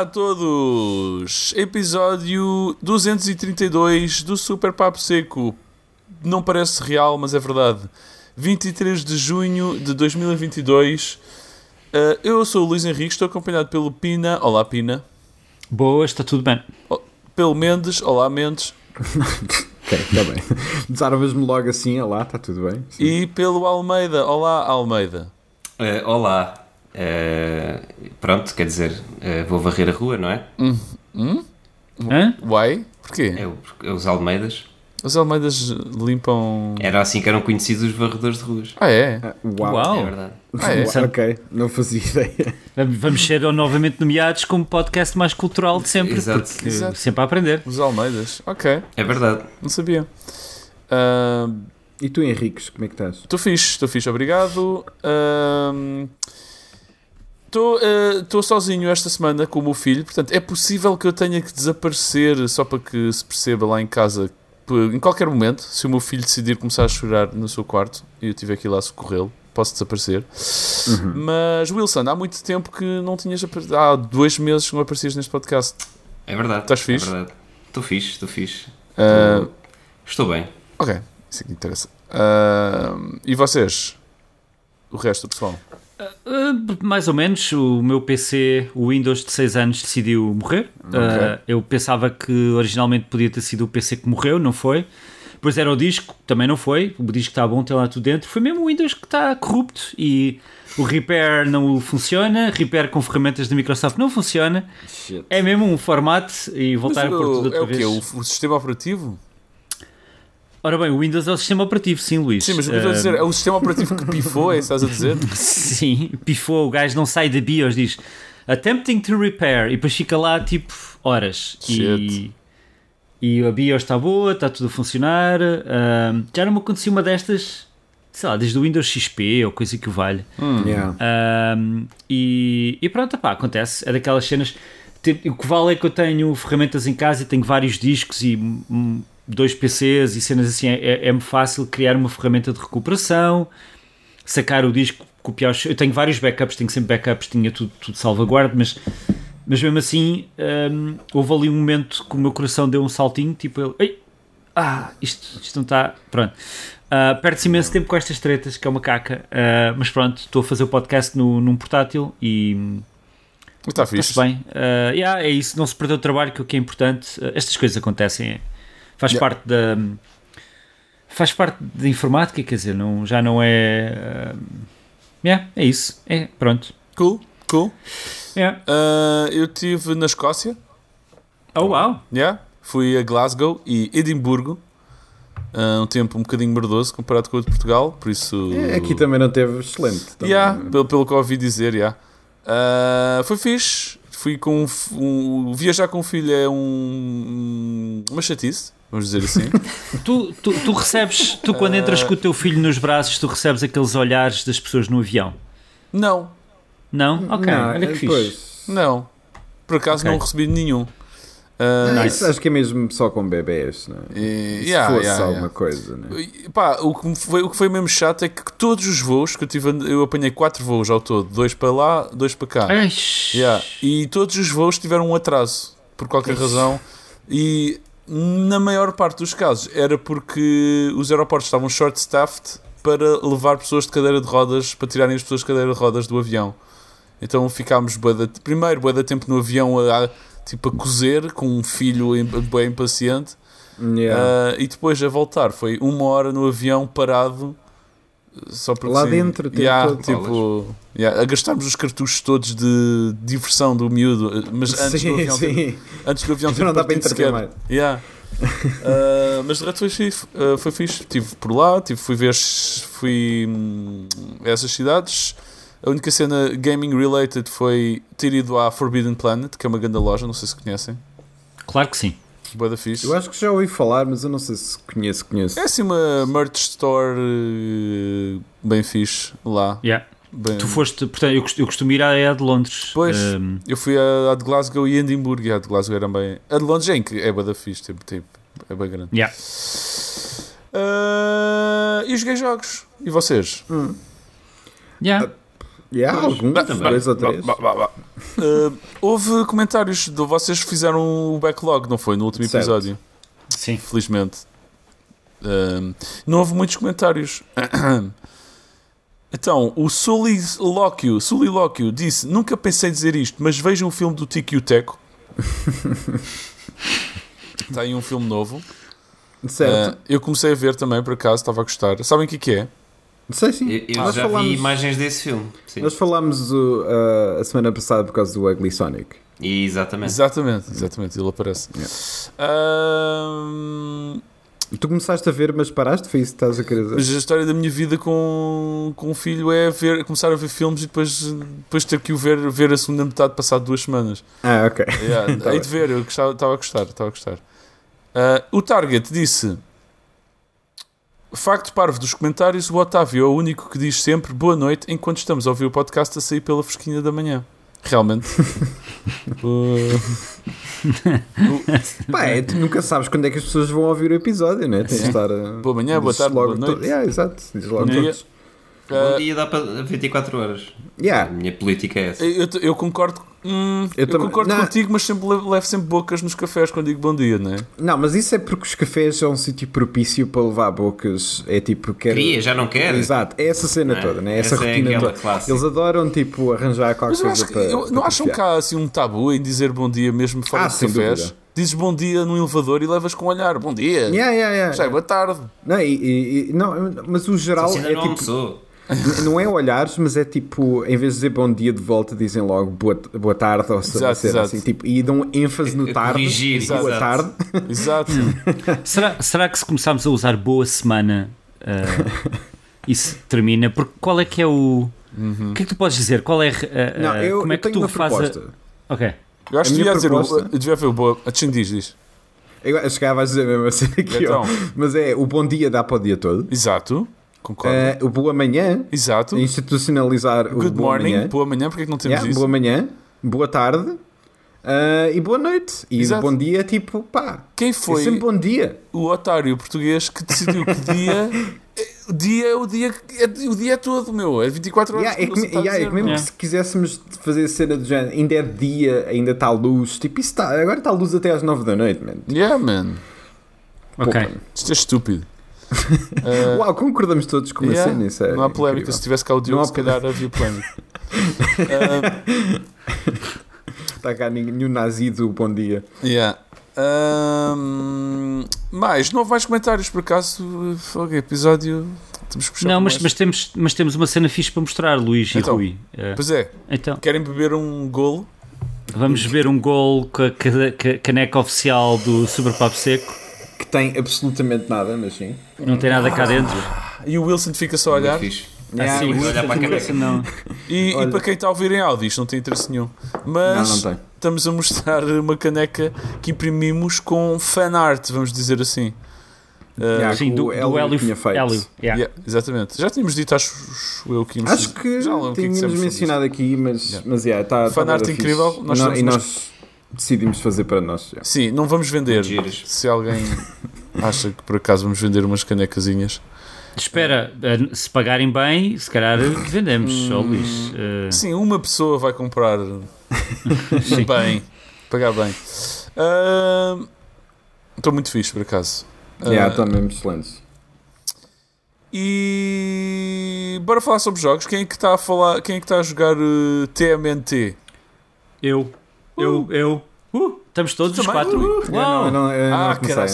Olá a todos! Episódio 232 do Super Papo Seco. Não parece real, mas é verdade. 23 de junho de 2022. Eu sou o Luís Henrique, estou acompanhado pelo Pina. Olá, Pina. Boas, está tudo bem. Pelo Mendes. Olá, Mendes. Ok, está bem. Começaram mesmo logo assim, olá, está tudo bem? Sim. E pelo Almeida. Olá, Almeida. Olá. Pronto, quer dizer, vou varrer a rua, não é? Hã? Why? Porquê? Os Almeidas. Os Almeidas limpam... Era assim que eram conhecidos os varredores de ruas. Ah, é? Uau. É verdade. Ah, é? Ok, não fazia ideia. Vamos ser novamente nomeados como podcast mais cultural de sempre. Exato. Porque Exato. sempre a aprender. Os Almeidas. Ok. É verdade. Não sabia. E tu, Henriques, como é que estás? Estou fixe, obrigado. Estou sozinho esta semana com o meu filho, portanto é possível que eu tenha que desaparecer, só para que se perceba lá em casa, em qualquer momento, se o meu filho decidir começar a chorar no seu quarto e eu tiver que ir lá socorrê-lo, posso desaparecer. Mas Wilson, há muito tempo que não tinhas aparecido, há 2 meses que não aparecias neste podcast. É verdade. Estás fixe? É verdade. Estou fixe. Uh, Estou bem. Ok, isso aqui interessa. E vocês? O resto do pessoal? Mais ou menos, o meu PC, o Windows de 6 anos, decidiu morrer. Eu pensava que originalmente podia ter sido o PC que morreu, não foi. Depois era o disco, também não foi. O disco está bom, tem lá tudo dentro. Foi mesmo o Windows que está corrupto e o Repair não funciona. Repair com ferramentas da Microsoft não funciona. Shit. É mesmo um formato e voltar a pôr tudo outra vez. É o quê? O sistema operativo? Ora bem, o Windows é o sistema operativo, sim, Luís. Sim, mas o que eu estou a dizer é o sistema operativo que pifou, é isso que estás a dizer? Sim, pifou, o gajo não sai da BIOS, diz attempting to repair e depois fica lá tipo horas. E a BIOS está boa, está tudo a funcionar. Já não me aconteceu uma destas, sei lá, desde o Windows XP ou coisa que o valha. Yeah. E pronto, pá, acontece. É daquelas cenas. O que vale é que eu tenho ferramentas em casa e tenho vários discos e 2 PCs e cenas assim. É-me fácil criar uma ferramenta de recuperação, sacar o disco, copiar os... Eu tenho vários backups, tenho sempre backups, tinha tudo salvaguarda, mas mesmo assim houve ali um momento que o meu coração deu um saltinho, tipo ele, isto não está, pronto. Perde-se imenso tempo com estas tretas, que é uma caca, mas pronto, estou a fazer o podcast num portátil e Está fixe. está-se bem. É isso, não se perdeu o trabalho, que é o que é importante. Estas coisas acontecem, faz parte da informática, quer dizer, já não é... é isso, pronto. Cool. Yeah. Eu estive na Escócia. Oh, uau! Fui a Glasgow e Edimburgo. Um tempo um bocadinho merdoso comparado com o de Portugal, por isso... Aqui também não teve excelente. Também. Pelo que eu ouvi dizer, foi fixe. Fui com viajar com o filho é uma chatice, vamos dizer assim. Tu recebes, quando entras com o teu filho nos braços, tu recebes aqueles olhares das pessoas no avião? Não? Ok, Não, olha que fixe. pois. Não. Por acaso Ok. não recebi nenhum. Isso acho que é mesmo só com bebés, não é? Se fosse alguma coisa, não é? Pá, o que foi mesmo chato é que todos os voos que eu apanhei 4 voos ao todo, 2 para lá, 2 para cá. E todos os voos tiveram um atraso, por qualquer razão. E na maior parte dos casos era porque os aeroportos estavam short-staffed para levar pessoas de cadeira de rodas, para tirarem as pessoas de cadeira de rodas do avião. Então ficámos primeiro bué de tempo no avião a cozer com um filho bem impaciente. E depois a voltar foi 1 hora no avião parado só porque lá dentro a gastarmos os cartuchos todos de diversão do miúdo, mas antes do avião não dá para entreter mais. Mas de resto foi fixe. Estive por lá, fui a essas cidades. A única cena gaming related foi ter ido à Forbidden Planet, que é uma grande loja, não sei se conhecem. Claro que sim. Bué da fixe. Eu acho que já ouvi falar, mas eu não sei se conheço. É assim uma merch store bem fixe lá. Tu foste, portanto, eu costumo ir à de Londres. Pois, eu fui à de Glasgow e Edimburgo, e a de Glasgow era bem... A de Londres é bué da fixe, é bem grande. Yeah. E joguei jogos. E vocês? Alguns, 2 ou 3. Houve comentários de vocês que fizeram o backlog, não foi? No último episódio. Sim. Felizmente. Não houve muitos comentários. Então, o Sulilóquio disse: nunca pensei dizer isto, mas vejam o filme do Tiki e o Teco. Está aí um filme novo. Certo. Eu comecei a ver também, por acaso, estava a gostar. Sabem o que é? Sei, sim. Eu já vi imagens desse filme. Sim. Nós falámos a semana passada por causa do Ugly Sonic. Exatamente, ele aparece. Tu começaste a ver, mas paraste? Foi isso que estás a querer dizer? Mas a história da minha vida com um filho é começar a ver filmes e depois ter que o ver a segunda metade passado 2 semanas. Ok. Hei de ver, eu estava a gostar. O Target disse: facto parvo dos comentários, o Otávio é o único que diz sempre boa noite enquanto estamos a ouvir o podcast a sair pela fresquinha da manhã. Realmente. Tu nunca sabes quando é que as pessoas vão ouvir o episódio, né? Tens de estar. Boa manhã, boa tarde, boa noite. Exato. Diz logo todos. Bom dia dá para 24 horas. A minha política é essa. Eu concordo. Eu concordo contigo, mas sempre levo sempre bocas nos cafés quando digo bom dia, não é? Não, mas isso é porque os cafés é um sítio propício para levar bocas. É tipo, já não quer. Exato, é essa cena toda, né? Essa rotina toda. Clássica. Eles adoram tipo arranjar qualquer coisa para. Não acham cá assim um tabu em dizer bom dia mesmo fora de cafés? Dúvida. Dizes bom dia no elevador e levas com um olhar. Bom dia. Já é boa tarde. Não, não, mas o geral é tipo. Não é olhares, mas é tipo, em vez de dizer bom dia de volta, dizem logo boa tarde, ou exato. Assim, tipo, e dão ênfase no tarde, boa tarde. Exato. Será que se começarmos a usar boa semana, isso termina? Porque qual é que é o... O que é que tu podes dizer? Qual é como é que tu fazes? Ok. Eu acho que devia ver o boa... diz. Eu chegava a dizer mesmo assim aqui, então. Mas o bom dia dá para o dia todo. Exato. Concordo. O boa manhã. Exato. Institucionalizar o good boa morning, manhã. Boa manhã, porque é que não temos isso? Boa manhã, boa tarde e boa noite. E bom dia, tipo, quem foi sempre bom dia. O otário português que decidiu que o dia é todo, meu. É 24 horas. Mesmo que se quiséssemos fazer a cena do género, ainda é dia, ainda está a luz. Tipo, isso agora está a luz até às 9 da noite, man. Man. Ok. Isto é estúpido. Uau, concordamos todos com a cena. Isso não há polémica. Incrível. Se tivesse cá o Diogo, se calhar havia polémica. Está cá nenhum nazi do bom dia. Não houve mais comentários por acaso. Episódio. Não, mas temos uma cena fixe para mostrar, Luís e Rui. Pois é. Então. Querem beber um golo? Vamos beber um golo com a caneca oficial do Super Papo Seco. Que tem absolutamente nada, mas sim. Não tem nada cá dentro. E o Wilson fica só a olhar. Sim, olhar para a caneca. Não. E para quem está a ouvir em áudio, isto não tem interesse nenhum. Mas não tem. Estamos a mostrar uma caneca que imprimimos com fan art, vamos dizer assim. Sim, do Hélio. Exatamente. Já tínhamos dito, acho eu que íamos... Acho que tínhamos mencionado aqui, mas está fan art incrível. Nós decidimos fazer para nós. Sim, não vamos vender. Se alguém acha que por acaso vamos vender umas canecazinhas. Espera, se pagarem bem, se calhar vendemos. Luís. Sim, uma pessoa vai comprar bem, pagar bem. Estou muito fixe por acaso. Está mesmo excelente. E bora falar sobre jogos. Quem é que está a falar? Quem é que está a jogar TMNT? Eu. Estamos todos os 4. Eu não comecei.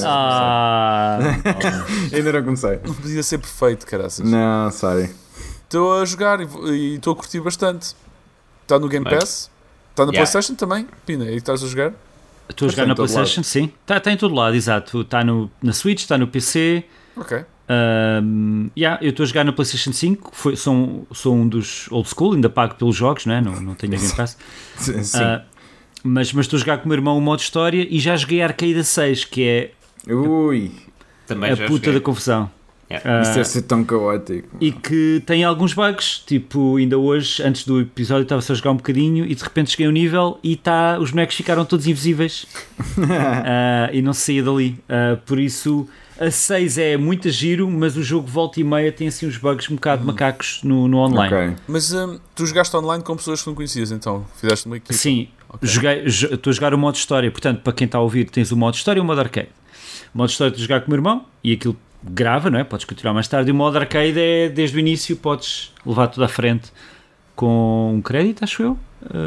Ainda não comecei. Não podia ser perfeito, caraças. Não, sorry. Estou a jogar e estou a curtir bastante. Está no Game Pass. Está na PlayStation também. Pina, e estás a jogar? Estou a jogar na PlayStation, sim. Está em todo lado, exato. Está na Switch, está no PC. Ok. Eu estou a jogar na PlayStation 5. Sou um dos old school, ainda pago pelos jogos, não é? Não tenho a Game Pass. Sim. Mas estou a jogar com o meu irmão o modo história e já joguei Arcade 6, que é também a puta da confusão. Isso deve ser tão caótico. E que tem alguns bugs, tipo, ainda hoje, antes do episódio, estava só a jogar um bocadinho e de repente cheguei ao nível e os bonecos ficaram todos invisíveis e não se saía dali. Por isso, A 6 é muito giro, mas o jogo volta e meia tem assim uns bugs um bocado macacos no online. Okay. Mas tu jogaste online com pessoas que não conhecias, então? Fizeste uma equipa? Sim, estou a jogar o modo história. Portanto, para quem está a ouvir, tens o modo história e o modo arcade. O modo história tu jogar com o meu irmão e aquilo grava, não é? Podes continuar mais tarde. E o modo arcade é desde o início, podes levar tudo à frente com um crédito, acho eu.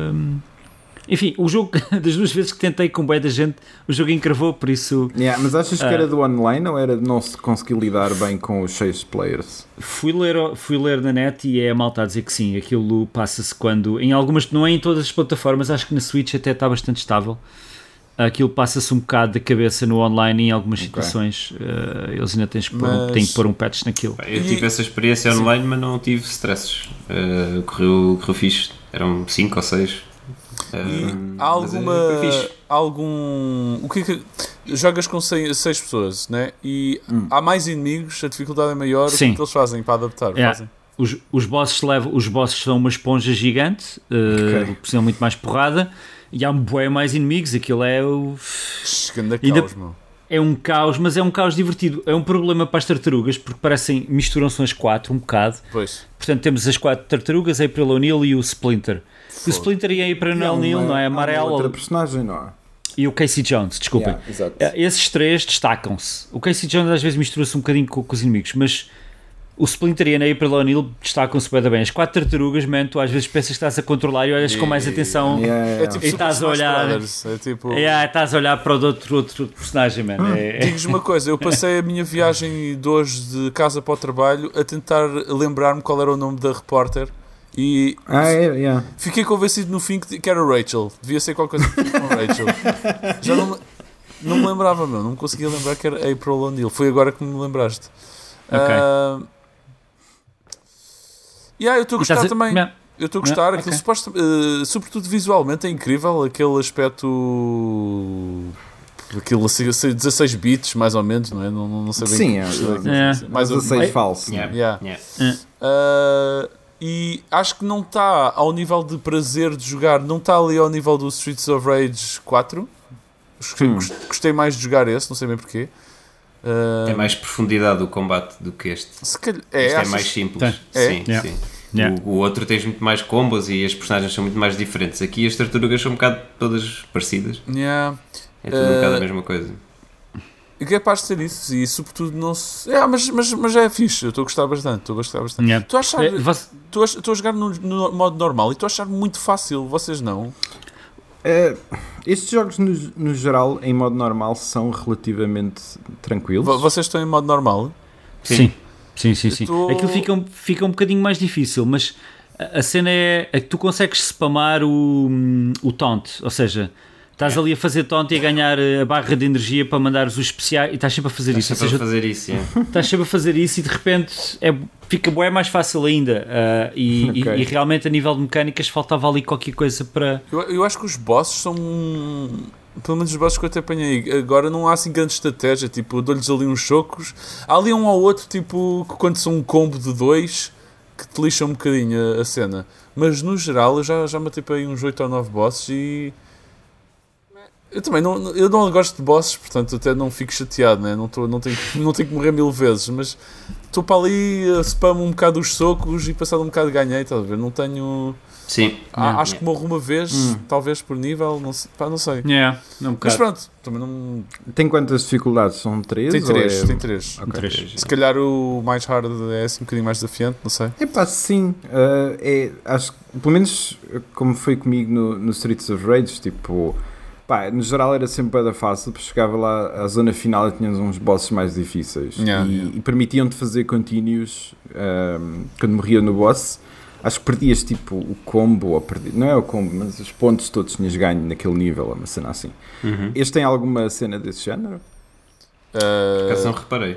Enfim, o jogo, das 2 vezes que tentei com bem da gente, o jogo encravou, por isso... Mas achas que era do online ou era de não se conseguir lidar bem com os 6 players? Fui ler na net e é a malta a dizer que sim, aquilo passa-se quando... Em algumas, não é em todas as plataformas, acho que na Switch até está bastante estável. Aquilo passa-se um bocado da cabeça no online em algumas situações. Eles ainda têm que pôr um patch naquilo. Eu tive essa experiência online, mas não tive stresses. Correu fixe. Eram 5 ou 6. Há algum... O que é que... Jogas com 6 pessoas, né? E há mais inimigos, a dificuldade é maior. O que é que eles fazem para adaptar? Os bosses são uma esponja gigante, precisam muito mais porrada, e há mais inimigos. Aquilo é o... caos, meu. É um caos, mas é um caos divertido. É um problema para as tartarugas, porque misturam-se as 4 um bocado. Pois. Portanto, temos as 4 tartarugas, a April O'Neil e o Splinter. O Splinter e a April O'Neil, não é? Amarelo. Outra personagem, não é? E o Casey Jones, desculpem. Esses 3 destacam-se. O Casey Jones às vezes mistura-se um bocadinho com os inimigos, mas o Splinter e a April O'Neil destacam-se bem. As 4 tartarugas, man, tu às vezes pensas que estás a controlar e olhas com mais atenção É tipo e estás a olhar. Estás a olhar para o outro personagem, man. Digo-vos uma coisa, eu passei a minha viagem de hoje de casa para o trabalho a tentar lembrar-me qual era o nome da repórter. E fiquei convencido no fim que era Rachel. Devia ser qualquer coisa com Rachel. Já não me lembrava, não me conseguia lembrar que era April O'Neil. Foi agora que me lembraste. Eu estou a gostar também. Eu estou a gostar. Aquilo, sobretudo visualmente, é incrível. Aquele aspecto. Aquilo 16 bits, mais ou menos, não é? Não sei bem. Sim, mais 16 falso. E acho que não está ao nível de prazer de jogar, não está ali ao nível do Streets of Rage 4. Gostei mais de jogar esse, não sei bem porquê. Tem mais profundidade o combate do que este. Este é mais simples. Sim. O outro tens muito mais combos e as personagens são muito mais diferentes. Aqui as tartarugas são um bocado todas parecidas. É tudo um bocado a mesma coisa. É capaz de ser isso, e sobretudo não se... mas é fixe, eu estou a gostar bastante. Estou a jogar no modo normal e estou a achar muito fácil, vocês não? Estes jogos no geral em modo normal são relativamente tranquilos. Vocês estão em modo normal? Sim. Aquilo fica um bocadinho mais difícil, mas a cena é que tu consegues spamar o taunt, ou seja... Estás ali a fazer taunt e a ganhar a barra de energia para mandares os especiais e estás sempre a fazer isso. Estás sempre a fazer isso e de repente fica bem mais fácil ainda. E realmente a nível de mecânicas faltava ali qualquer coisa para... Eu acho que os bosses são... Pelo menos os bosses que eu até apanhei agora não há assim grande estratégia. Tipo, dou-lhes ali uns chocos. Há ali um ao outro, tipo, que quando são um combo de 2 que te lixa um bocadinho a cena. Mas no geral eu já matei para aí uns 8 ou 9 bosses e... Eu também não gosto de bosses, portanto até não fico chateado, né? não tenho que morrer 1000 vezes, mas estou para ali, spamo um bocado os socos e passado um bocado ganhei, estás a ver? Não tenho... Sim. Acho que morro uma vez, talvez por nível, não sei. Mas pronto, também não... Tem quantas dificuldades? São 3? Tem 3. Se calhar o mais hard é assim um bocadinho mais desafiante, não sei. Sim. Acho que, pelo menos como foi comigo no Streets of Rage, tipo... no geral era sempre bem fácil, porque chegava lá à zona final e tínhamos uns bosses mais difíceis e permitiam-te fazer continues quando morria no boss. Acho que perdias tipo o combo, não é o combo, mas os pontos todos tinhas ganho naquele nível, uma cena assim. Este tem alguma cena desse género? Por acaso não reparei.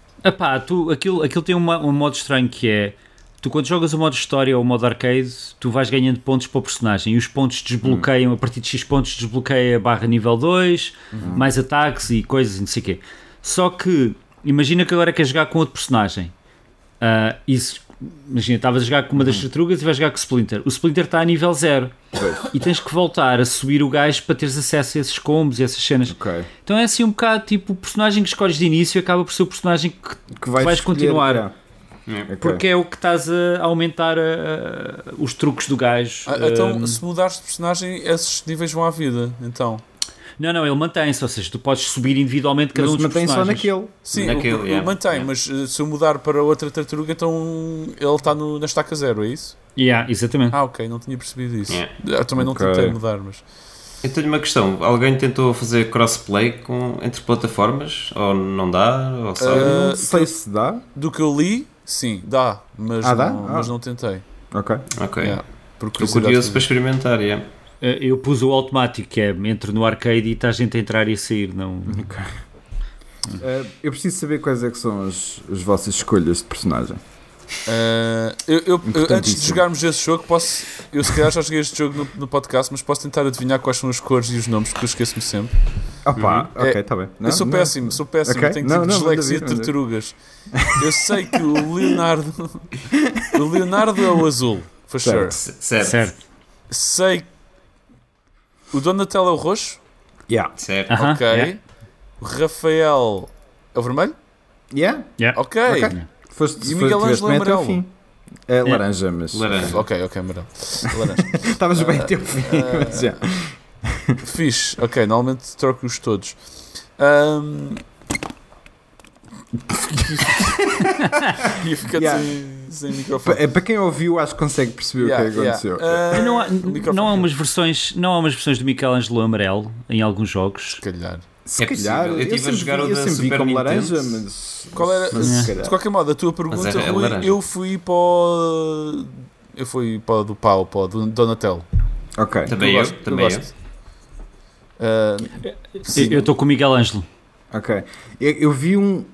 Aquilo tem um modo estranho que é... Tu quando jogas o modo história ou o modo arcade, tu vais ganhando pontos para o personagem e os pontos desbloqueiam, a partir de X pontos desbloqueia a barra nível 2, mais ataques e coisas e não sei o quê. Só que, imagina que agora queres jogar com outro personagem. imagina, estavas a jogar com uma das tartarugas e vais jogar com o Splinter. O Splinter está a nível 0 e tens que voltar a subir o gajo para teres acesso a esses combos e essas cenas. Okay. Então é assim um bocado tipo o personagem que escolhes de início acaba por ser o personagem que vais continuar. Okay. Porque é o que estás a aumentar os truques do gajo. Então, se mudares de personagem, esses níveis vão à vida. Então. Não, ele mantém-se, ou seja, tu podes subir individualmente cada um dos personagens. Mas mantém só naquele. Sim, naquele, mantém, mas se eu mudar para outra tartaruga, então ele está na estaca 0, é isso? Exatamente. Ok, não tinha percebido isso. Eu também não tentei mudar, mas... Eu tenho uma questão, alguém tentou fazer crossplay entre plataformas? Ou não dá? Ou não sei se dá. Do que eu li, sim, dá, mas, mas não tentei. Ok. Estou curioso para experimentar, Eu pus o automático, que é entro no arcade e está a gente a entrar e a sair, não... eu preciso saber quais é que são as vossas escolhas de personagem. Eu antes de jogarmos esse jogo, eu se calhar já joguei este jogo no podcast, mas posso tentar adivinhar quais são as cores e os nomes, porque eu esqueço-me sempre. Ok, está bem. Eu sou péssimo, okay. Tenho tipo dislexia de tartarugas. Eu sei que o Leonardo é o azul, for sure. Certo. Sei. O Donatello é o roxo? Certo. Ok. O Rafael é o vermelho? Ok. E o Miguel Ângelo é amarelo? É laranja, mas... Laranja. Ok, amarelo. Laranja. Estavas bem até o fim, mas já. Fixe. Ok, normalmente troco-os todos. Ia ficar sem microfone. Para quem ouviu, acho que consegue perceber o que aconteceu. Não há umas versões do Michelangelo amarelo em alguns jogos? Se calhar. Eu estive a jogar o da Super como Nintendo. laranja, mas... Qual era? De qualquer modo, a tua pergunta, Rui, eu fui para o do Pau, para o do Donatello. Ok. Também eu. Eu estou com o Miguel Ângelo. Ok. Eu vi um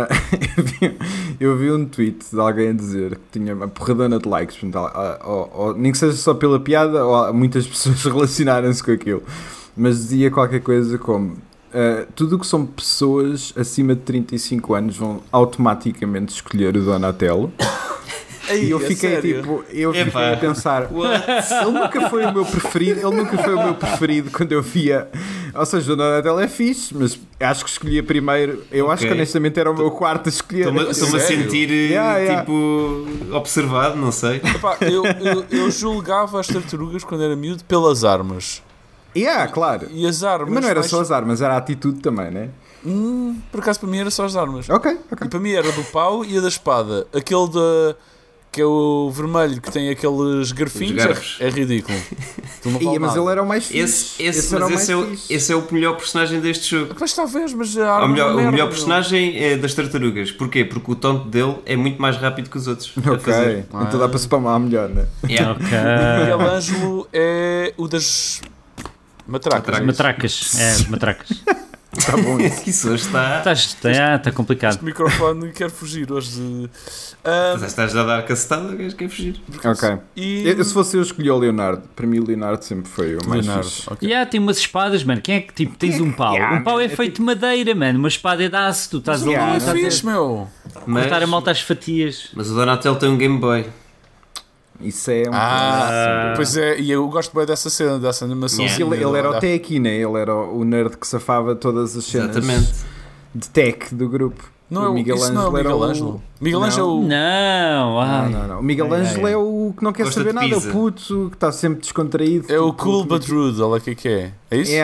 tweet de alguém a dizer que tinha uma porradona de likes, portanto, nem que seja só pela piada, ou muitas pessoas relacionaram-se com aquilo, mas dizia qualquer coisa como tudo o que são pessoas acima de 35 anos vão automaticamente escolher o Donatello. E eu fiquei fiquei a pensar, ele nunca foi o meu preferido quando eu via. Ou seja, o Donatello é fixe, mas acho que escolhia primeiro. Eu acho que honestamente era o meu quarto a escolher. Estou-me a sentir tipo observado, não sei. Epá, eu julgava as tartarugas quando era miúdo pelas armas. Claro. E as armas. Mas não era só as armas, era a atitude também, né? Por acaso para mim era só as armas. Ok. E para mim era do pau e a da espada. Aquele que é o vermelho que tem aqueles garfinhos é ridículo. Mas ele era o mais fixe. Esse é o melhor personagem deste jogo. Mas talvez, mas o melhor personagem é das tartarugas. Porquê? Porque o tonto dele é muito mais rápido que os outros. Ok. Então dá para spamar melhor, né? O Miguel Ângelo é o das matracas. Matracas. Está bom isso. Isso hoje está complicado. Este microfone quer fugir hoje de... Estás a dar cacetada, quer fugir. Ok. Se fosse eu, escolhi o Leonardo. Para mim o Leonardo sempre foi o mais fixe. Okay. Tem umas espadas, mano. Quem é que tipo, tens um pau? Um pau é feito de madeira, mano. Uma espada é de aço. Tu estás ali a fixe, meu. Cortar a malta às fatias. Mas o Donatello tem um Game Boy. Isso é pois é, e eu gosto bem dessa cena, dessa animação. Ele era o tech, né? Ele era o nerd que safava todas as cenas de tech do grupo. Não é o Miguel Ângelo. Miguel Ângelo não. O Miguel Ângelo é o que não quer saber nada, é o puto que está sempre descontraído. É o Cool But Rude, olha o que é. É isso?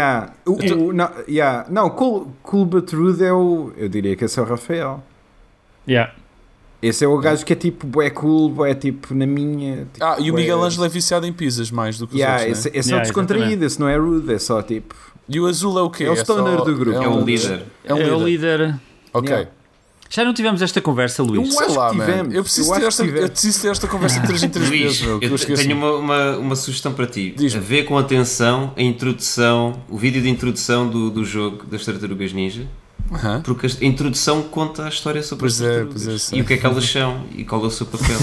Não, Cool But Rude é o... Eu diria que esse é o Rafael. Esse é o gajo que é tipo bué cool, bué tipo na minha... Tipo, e o Miguel Ângelo é viciado em pizzas mais do que os outros, esse é o descontraído, esse não é rude, é só tipo... E o azul é o quê? É o stoner do grupo. É o líder. É o líder. Ok. Já não tivemos esta conversa, Luís? Eu acho que tivemos. Eu preciso ter esta conversa 3 em 3 vezes. Eu tenho uma sugestão para ti. Vê com atenção a introdução, o vídeo de introdução do jogo das Tartarugas Ninja. Porque a introdução conta a história sobre as tartarugas e o que é que elas são e qual é o seu papel.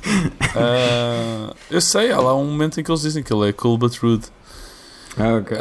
Eu sei, há lá um momento em que eles dizem que ele é cool but rude. Ok.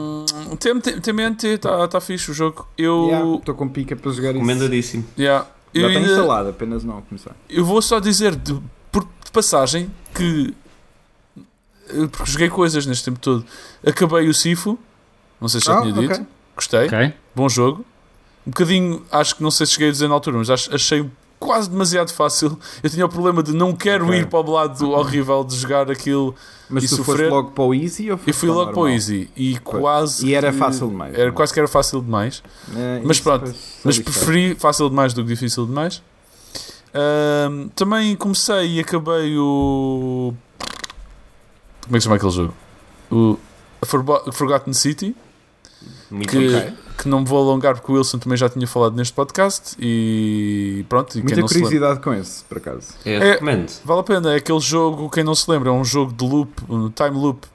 TMNT está fixe o jogo. Eu estou com pica para jogar isso. Recomendadíssimo. Já está instalado, apenas não começar. Eu vou só dizer por passagem que porque joguei coisas neste tempo todo. Acabei o Sifu, não sei se já tinha dito. Gostei, bom jogo. Um bocadinho, acho que não sei se cheguei a dizer na altura, mas achei quase demasiado fácil. Eu tinha o problema de não quero ir para o lado horrível de jogar aquilo. Mas e tu sofrer. Foste logo para o Easy? Ou eu fui logo para o Easy e quase. E era fácil demais. Quase que era fácil demais. Mas pronto, mas preferi fácil demais do que difícil demais. Também comecei e acabei o. Como é que se chama aquele jogo? O Forgotten City. Muito que não me vou alongar porque o Wilson também já tinha falado neste podcast e pronto. E muita curiosidade com esse, por acaso. Recomendo. Vale a pena, é aquele jogo, quem não se lembra, é um jogo de loop, um time loop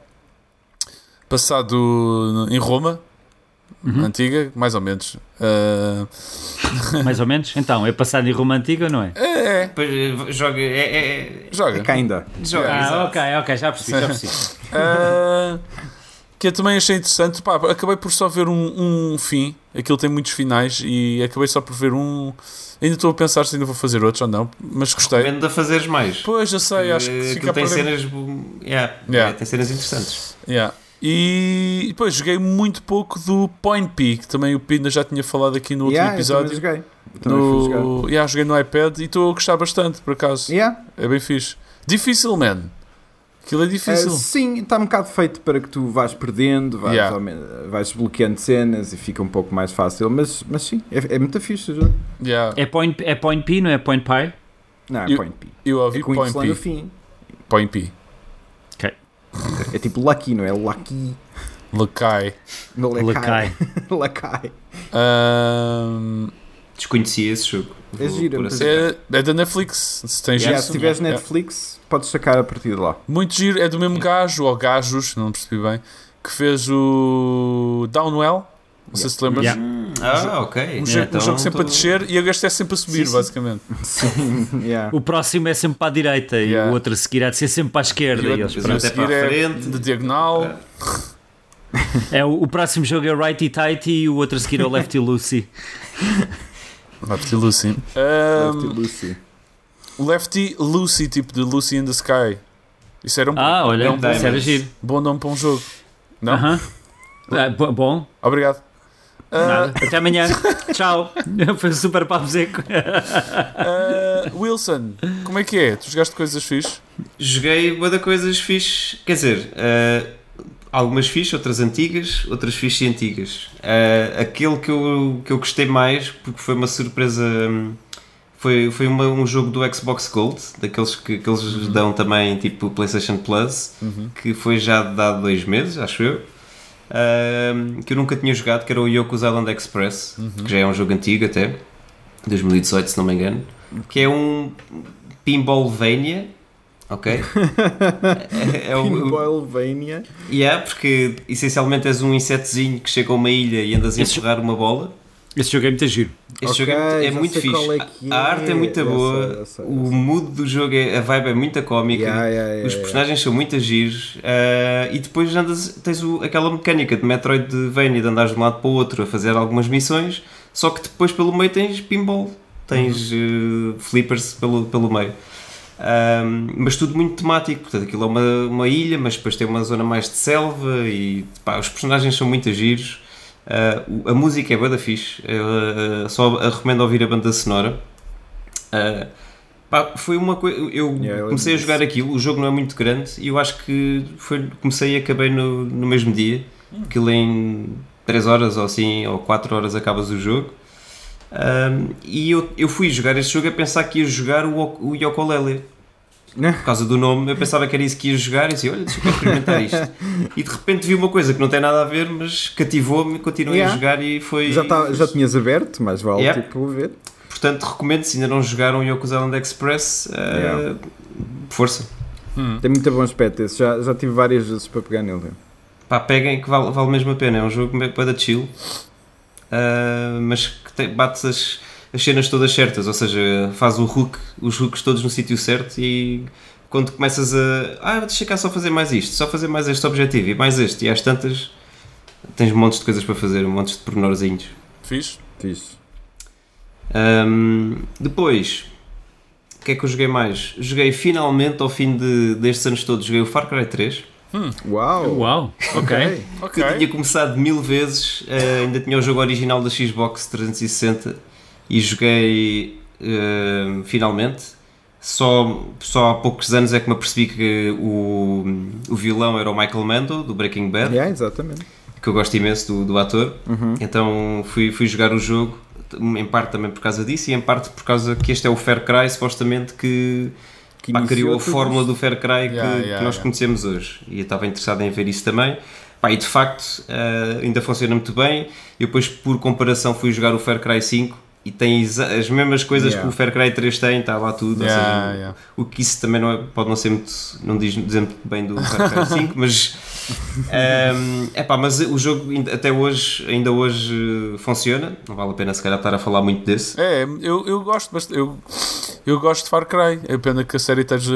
passado em Roma, antiga, mais ou menos. Mais ou menos? Então, é passado em Roma antiga ou não é? Joga. Joga. Ainda. Ok, já percebi. Que eu também achei interessante. Pá, acabei por só ver um fim. Aquilo tem muitos finais e acabei só por ver um. Ainda estou a pensar se ainda vou fazer outros ou não, mas gostei. Recomendo a fazeres mais. Pois, já sei, acho que fica tem cenas. Tem cenas interessantes. E depois joguei muito pouco do Point P, que também o Pina já tinha falado aqui no último episódio. Joguei no iPad e estou a gostar bastante, por acaso. É bem fixe. Difícil, man. Aquilo é difícil. Sim, está um bocado feito para que tu vais perdendo, vais desbloqueando cenas e fica um pouco mais fácil, mas sim, é muito fixe. É Point P, não é Point Pie? Não, é Point P. Eu ouvi com Point P. no fim. Point P. Ok. É tipo Lucky, não é? Lucky. Lakai. Lakai. Desconhecia esse jogo. É giro. É da Netflix. Se tens se tiveres Netflix, podes sacar a partir de lá. Muito giro. É do mesmo gajo, ou gajos, não percebi bem, que fez o Downwell. Não sei se te lembras. Ok. Um jogo sempre a descer e o gajo é sempre a subir, basicamente. Sim, O próximo é sempre para a direita e o outro a seguir há de ser sempre para a esquerda. E o outro a seguir é frente, de diagonal. O próximo jogo é Righty Tighty e o outro a seguir é o Lefty Lucy. Lefty Lucy. Lefty Lucy, tipo de Lucy in the Sky. Isso era isso era giro. Bom nome para um jogo. Não? Bom. Obrigado. Nada. Até amanhã. Tchau. Foi um super papo seco. Wilson, como é que é? Tu jogaste coisas fixe? Joguei boa de coisas fixe. Quer dizer, algumas fixe, outras antigas, outras fixe e antigas. Aquele que eu gostei mais, porque foi uma surpresa, foi um jogo do Xbox Gold, daqueles que eles dão também, tipo PlayStation Plus, que foi já dado 2 meses, acho eu. Que eu nunca tinha jogado, que era o Yoku's Island Express, que já é um jogo antigo até, 2018 se não me engano, que é um Pinballvania. Ok? Pinballvania. Porque essencialmente és um insetozinho que chega a uma ilha e andas a empurrar uma bola. Esse jogo é muito giro. Esse jogo é muito fixe. A arte é muito boa, o mood do jogo, a vibe é muito cómica, os personagens são muito giros, e depois tens aquela mecânica de Metroidvania de andares de um lado para o outro a fazer algumas missões, só que depois pelo meio tens pinball, tens flippers pelo meio. Mas tudo muito temático, portanto aquilo é uma ilha, mas depois tem uma zona mais de selva e os personagens são muito giros. A música é bué da fixe, só recomendo ouvir a banda sonora. Foi uma coisa, eu comecei a jogar aquilo, o jogo não é muito grande e eu acho que comecei e acabei no mesmo dia, aquilo em 3 horas ou assim, ou 4 horas acabas o jogo. E eu fui jogar este jogo a pensar que ia jogar o Yooka-Laylee. Por causa do nome, eu pensava que era isso que ia jogar e disse, olha, deixa eu experimentar isto. E de repente vi uma coisa que não tem nada a ver, mas cativou-me, continuei a jogar e foi... Já tinhas aberto, mas vale tipo ver. Portanto, recomendo, se ainda não jogaram o Yoku's Island Express, força. Tem muito bom aspecto esse, já tive várias vezes para pegar nele. Peguem que vale mesmo a pena, é um jogo para chill, mas que bate as cenas todas certas, ou seja, faz os hooks todos no sítio certo e quando começas deixa cá só fazer mais isto, só fazer mais este objetivo e mais este, e às tantas tens montes de coisas para fazer, montes de pormenorzinhos. Fixe. Depois, o que é que eu joguei mais? Joguei finalmente, ao fim destes anos todos, joguei o Far Cry 3. Uau! Ok. Que eu tinha começado 1000 vezes, ainda tinha o jogo original da Xbox 360 e joguei finalmente. Só há poucos anos é que me apercebi que o vilão era o Michael Mando, do Breaking Bad. Exatamente. Que eu gosto imenso do ator. Então fui jogar o jogo, em parte também por causa disso e em parte por causa que este é o Far Cry, supostamente, que criou a fórmula do Far Cry que nós conhecemos hoje. E eu estava interessado em ver isso também. E de facto ainda funciona muito bem. Eu depois, por comparação, fui jogar o Far Cry 5 e tem as mesmas coisas que o Far Cry 3 tem, está lá tudo. O que isso também pode não ser muito, não dizer muito bem do Far Cry 5, mas mas o jogo ainda hoje funciona. Não vale a pena se calhar estar a falar muito desse. Eu gosto bastante. Eu gosto de Far Cry. É pena que a série esteja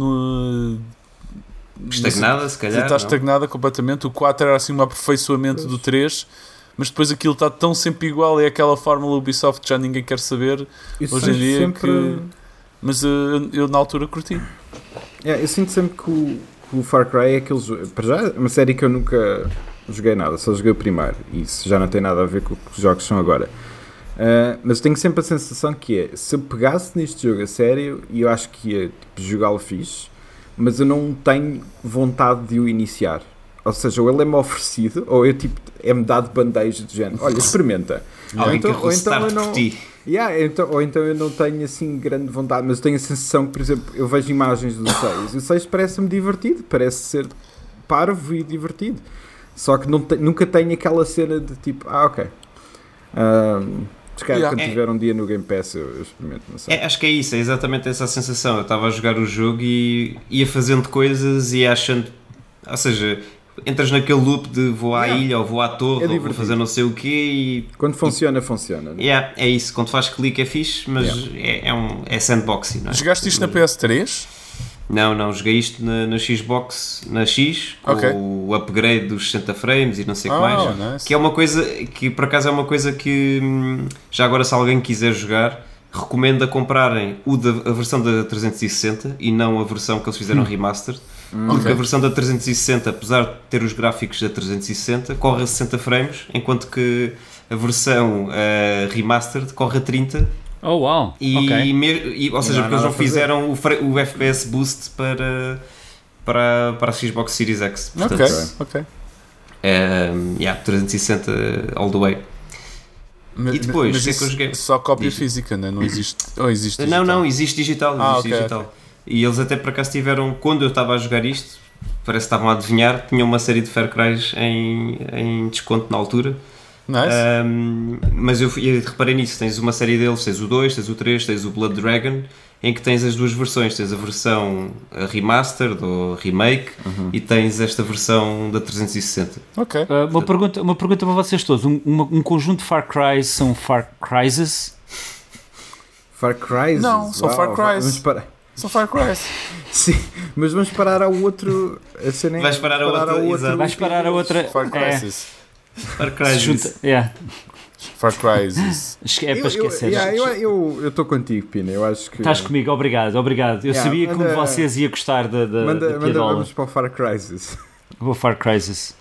estagnada, se calhar. Está estagnada completamente. O 4 era assim um aperfeiçoamento do 3. Mas depois aquilo está tão sempre igual, é aquela fórmula Ubisoft que já ninguém quer saber hoje em dia sempre... Mas eu na altura curti. Eu sinto sempre que o Far Cry é aquele jogo. Para já, é uma série que eu nunca joguei nada, só joguei o primeiro. E isso já não tem nada a ver com o que os jogos são agora. Mas tenho sempre a sensação que se eu pegasse neste jogo a sério, e eu acho que ia jogá-lo fixe, mas eu não tenho vontade de o iniciar. Ou seja, ou ele é-me oferecido, ou eu é-me dado bandeja de género. Olha, experimenta. Ou então eu não... ou então eu não tenho assim grande vontade, mas tenho a sensação que, por exemplo, eu vejo imagens do 6 e o 6 parece-me divertido, parece ser parvo e divertido. Só que nunca tenho aquela cena de tipo, ok. Se calhar quando tiver um dia no Game Pass eu experimento, não sei. Acho que é isso, é exatamente essa sensação. Eu estava a jogar o jogo e ia fazendo coisas e achando, ou seja, entras naquele loop de vou à ilha ou vou à torre ou vou fazer não sei o quê e... Quando funciona, funciona. Não é? É isso, quando faz clique é fixe, mas é sandboxing, não é? Jogaste isto na PS3? Não, joguei isto na Xbox, na X, com o upgrade dos 60 frames e não sei o que mais, nice. Que é uma coisa, que por acaso é uma coisa que, já agora se alguém quiser jogar, recomendo a comprarem a versão da 360 e não a versão que eles fizeram remastered. Porque a versão da 360, apesar de ter os gráficos da 360, corre a 60 frames, enquanto que a versão remastered corre a 30. Oh, uau! Ou seja, porque eles não fizeram o FPS boost para a Xbox Series X. Portanto, ok. 360 all the way. E depois, mas que eu joguei? Só cópia física, não existe? Ou existe digital? Não, existe digital. Digital. Okay. E eles até por acaso tiveram, quando eu estava a jogar isto, parece que estavam a adivinhar, tinham uma série de Far Crys em desconto na altura. Nice. Mas eu reparei nisso, tens uma série deles, tens o 2, tens o 3, tens o Blood Dragon, em que tens as duas versões, tens a versão remastered ou remake e tens esta versão da 360. Ok. Uma pergunta para vocês todos, um conjunto de Far Crys são Far Cryses? Far Cryses? Não, são Far Crys. São Far Crys. Sim, mas vamos parar ao outro. Vais parar a outra. Far Crysis. Far Crysis. Far Crysis. É para esquecer. Eu estou contigo, Pina. Eu acho que. Estás comigo, obrigado. Eu sabia que vocês iam gostar da vamos para o Far Crysis. Vou Far Crysis.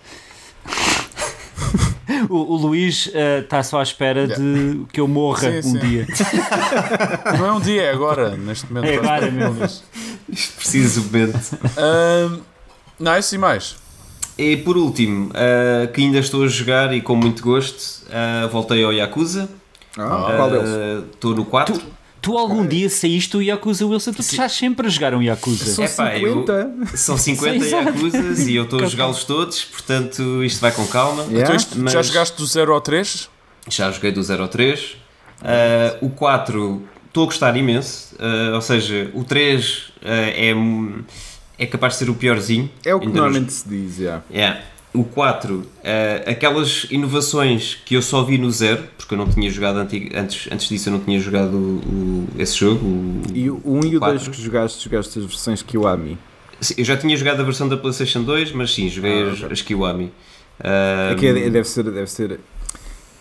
O Luís está só à espera de que eu morra dia. Não é um dia, é agora, neste momento. É agora mesmo. Precisamente. Nice, e mais? E por último, que ainda estou a jogar e com muito gosto, voltei ao Yakuza. Qual deles? Estou no 4. Tu algum dia saíste do Yakuza, Wilson? Tu estás sempre a jogar um Yakuza. São 50. São 50 Yakuzas e eu estou a jogá-los todos, portanto isto vai com calma. Então já jogaste do 0 ao 3? Já joguei do 0 ao 3. O 4 estou a gostar imenso, ou seja, o 3 é capaz de ser o piorzinho. É o que normalmente se diz, O 4, aquelas inovações que eu só vi no 0, porque eu não tinha jogado antes disso, eu não tinha jogado esse jogo. E o 1 e o 2 que jogaste as versões Kiwami? Sim, eu já tinha jogado a versão da PlayStation 2, mas sim, joguei as Kiwami. Deve ser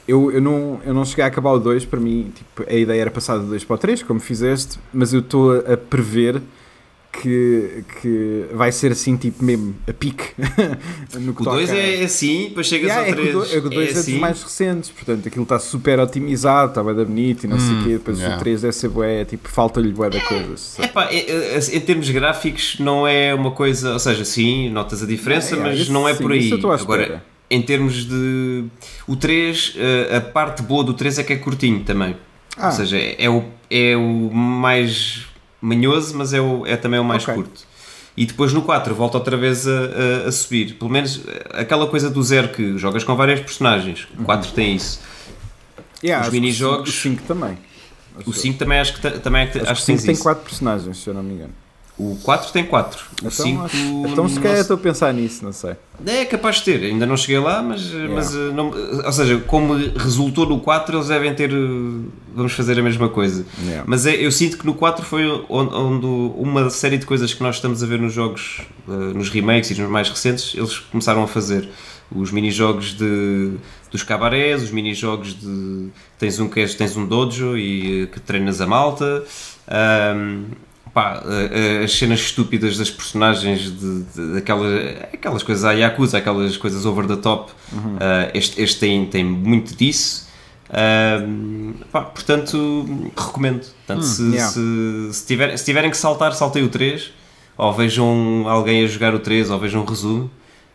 eu não cheguei a acabar o 2, para mim, tipo, a ideia era passar do 2 para o 3, como fizeste, mas eu estou a prever que vai ser assim, tipo, mesmo, a pique. O 2 é assim, depois chegas ao 3. O 2 é dos mais recentes, portanto, aquilo está super otimizado, está bem da bonito e não sei o quê, depois o 3 deve ser bué, tipo, falta-lhe bué da coisas. Em termos gráficos não é uma coisa, ou seja, sim, notas a diferença, mas não é por aí. Agora, em termos de... O 3, a parte boa do 3 é que é curtinho também. Ou seja, é o mais manhoso, mas é também o mais curto. E depois no 4 volta outra vez a subir. Pelo menos aquela coisa do 0 que jogas com várias personagens. O 4 tem isso. Os mini-jogos... O 5 também. O 5 também acho que o 5 tem 4 personagens, se eu não me engano. O 4 tem 4. O 5... Então se calhar estou a pensar nisso, não sei. É capaz de ter, ainda não cheguei lá, mas não, ou seja, como resultou no 4, eles devem ter... Vamos fazer a mesma coisa. Mas eu sinto que no 4 foi onde uma série de coisas que nós estamos a ver nos jogos, nos remakes e nos mais recentes, eles começaram a fazer. Os mini-jogos dos cabarés, os mini-jogos de... Tens um dojo e que treinas a malta... as cenas estúpidas das personagens aquelas coisas à Yakuza, aquelas coisas over the top, este tem muito disso, portanto recomendo. Portanto, se tiverem que saltar, saltei o 3, ou vejam alguém a jogar o 3, ou vejam um resumo,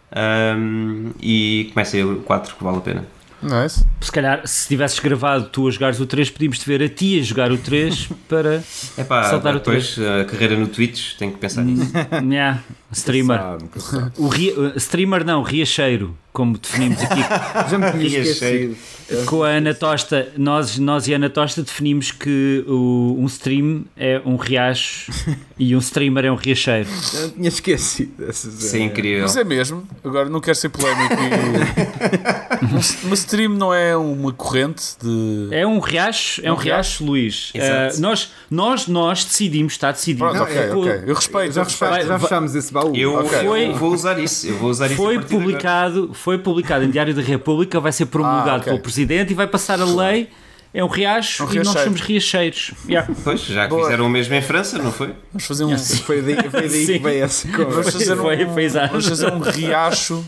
e comecem o 4, que vale a pena. Nice. Se calhar, se tivesses gravado tu a jogares o 3, podíamos-te ver a ti a jogar o 3 para saltar o 3. Depois, a carreira no Twitch, tenho que pensar nisso. Streamer. Streamer não, riacheiro, como definimos aqui. Já me tinha esquecido. Com a Ana Tosta, nós e a Ana Tosta definimos que um stream é um riacho e um streamer é um riacheiro. Já tinha esquecido. Isso é incrível. Mas é mesmo, agora não quero ser polémico. Uma stream não é uma corrente de... É um riacho, riacho, Luís. Nós decidimos, está decidido. Pronto, ok. Eu respeito. Já fechámos esse baú. Eu vou usar isso. Foi publicado em Diário da República, vai ser promulgado pelo Presidente e vai passar a lei. É um riacho e nós somos riacheiros. Pois, já que fizeram o mesmo em França, não foi? Vamos fazer um... Foi daí que veio essa coisa. Vamos fazer um riacho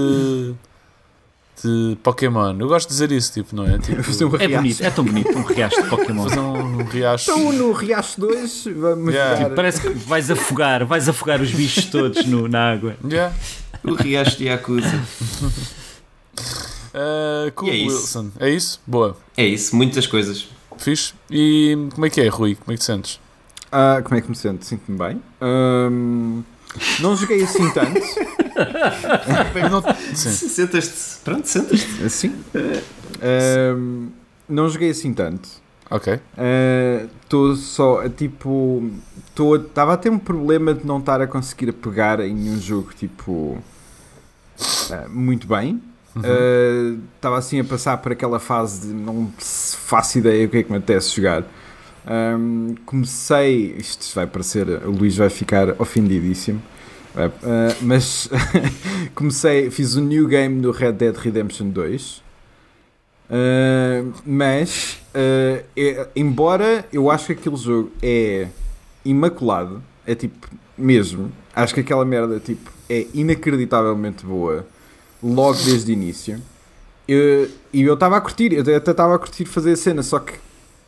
de Pokémon. Eu gosto de dizer isso, tipo, não é? Tipo, é bonito, é tão bonito um riacho de Pokémon. Fazer um riacho. Então no riacho 2 vamos tipo, parece que vais afogar os bichos todos na água. O riacho de Yakuza. Cool, é Wilson. É isso? Boa. É isso, muitas coisas. Fixe. E como é que é, Rui? Como é que te sentes? Como é que me sinto? Sinto-me bem. Não joguei assim tanto. Sentaste. Pronto, sentaste. Assim. Não joguei assim tanto. Ok. Estou só, tipo... Estava a ter um problema de não estar a conseguir pegar em um jogo, tipo... muito bem. Estava assim a passar por aquela fase de não faço ideia o que é que me apetece jogar. Comecei, isto vai parecer, o Luís vai ficar ofendidíssimo, mas fiz um new game no Red Dead Redemption 2, mas embora eu acho que aquele jogo é imaculado, é tipo mesmo, acho que aquela merda tipo, é inacreditavelmente boa logo desde o início, e eu estava a curtir, eu até estava a curtir fazer a cena, só que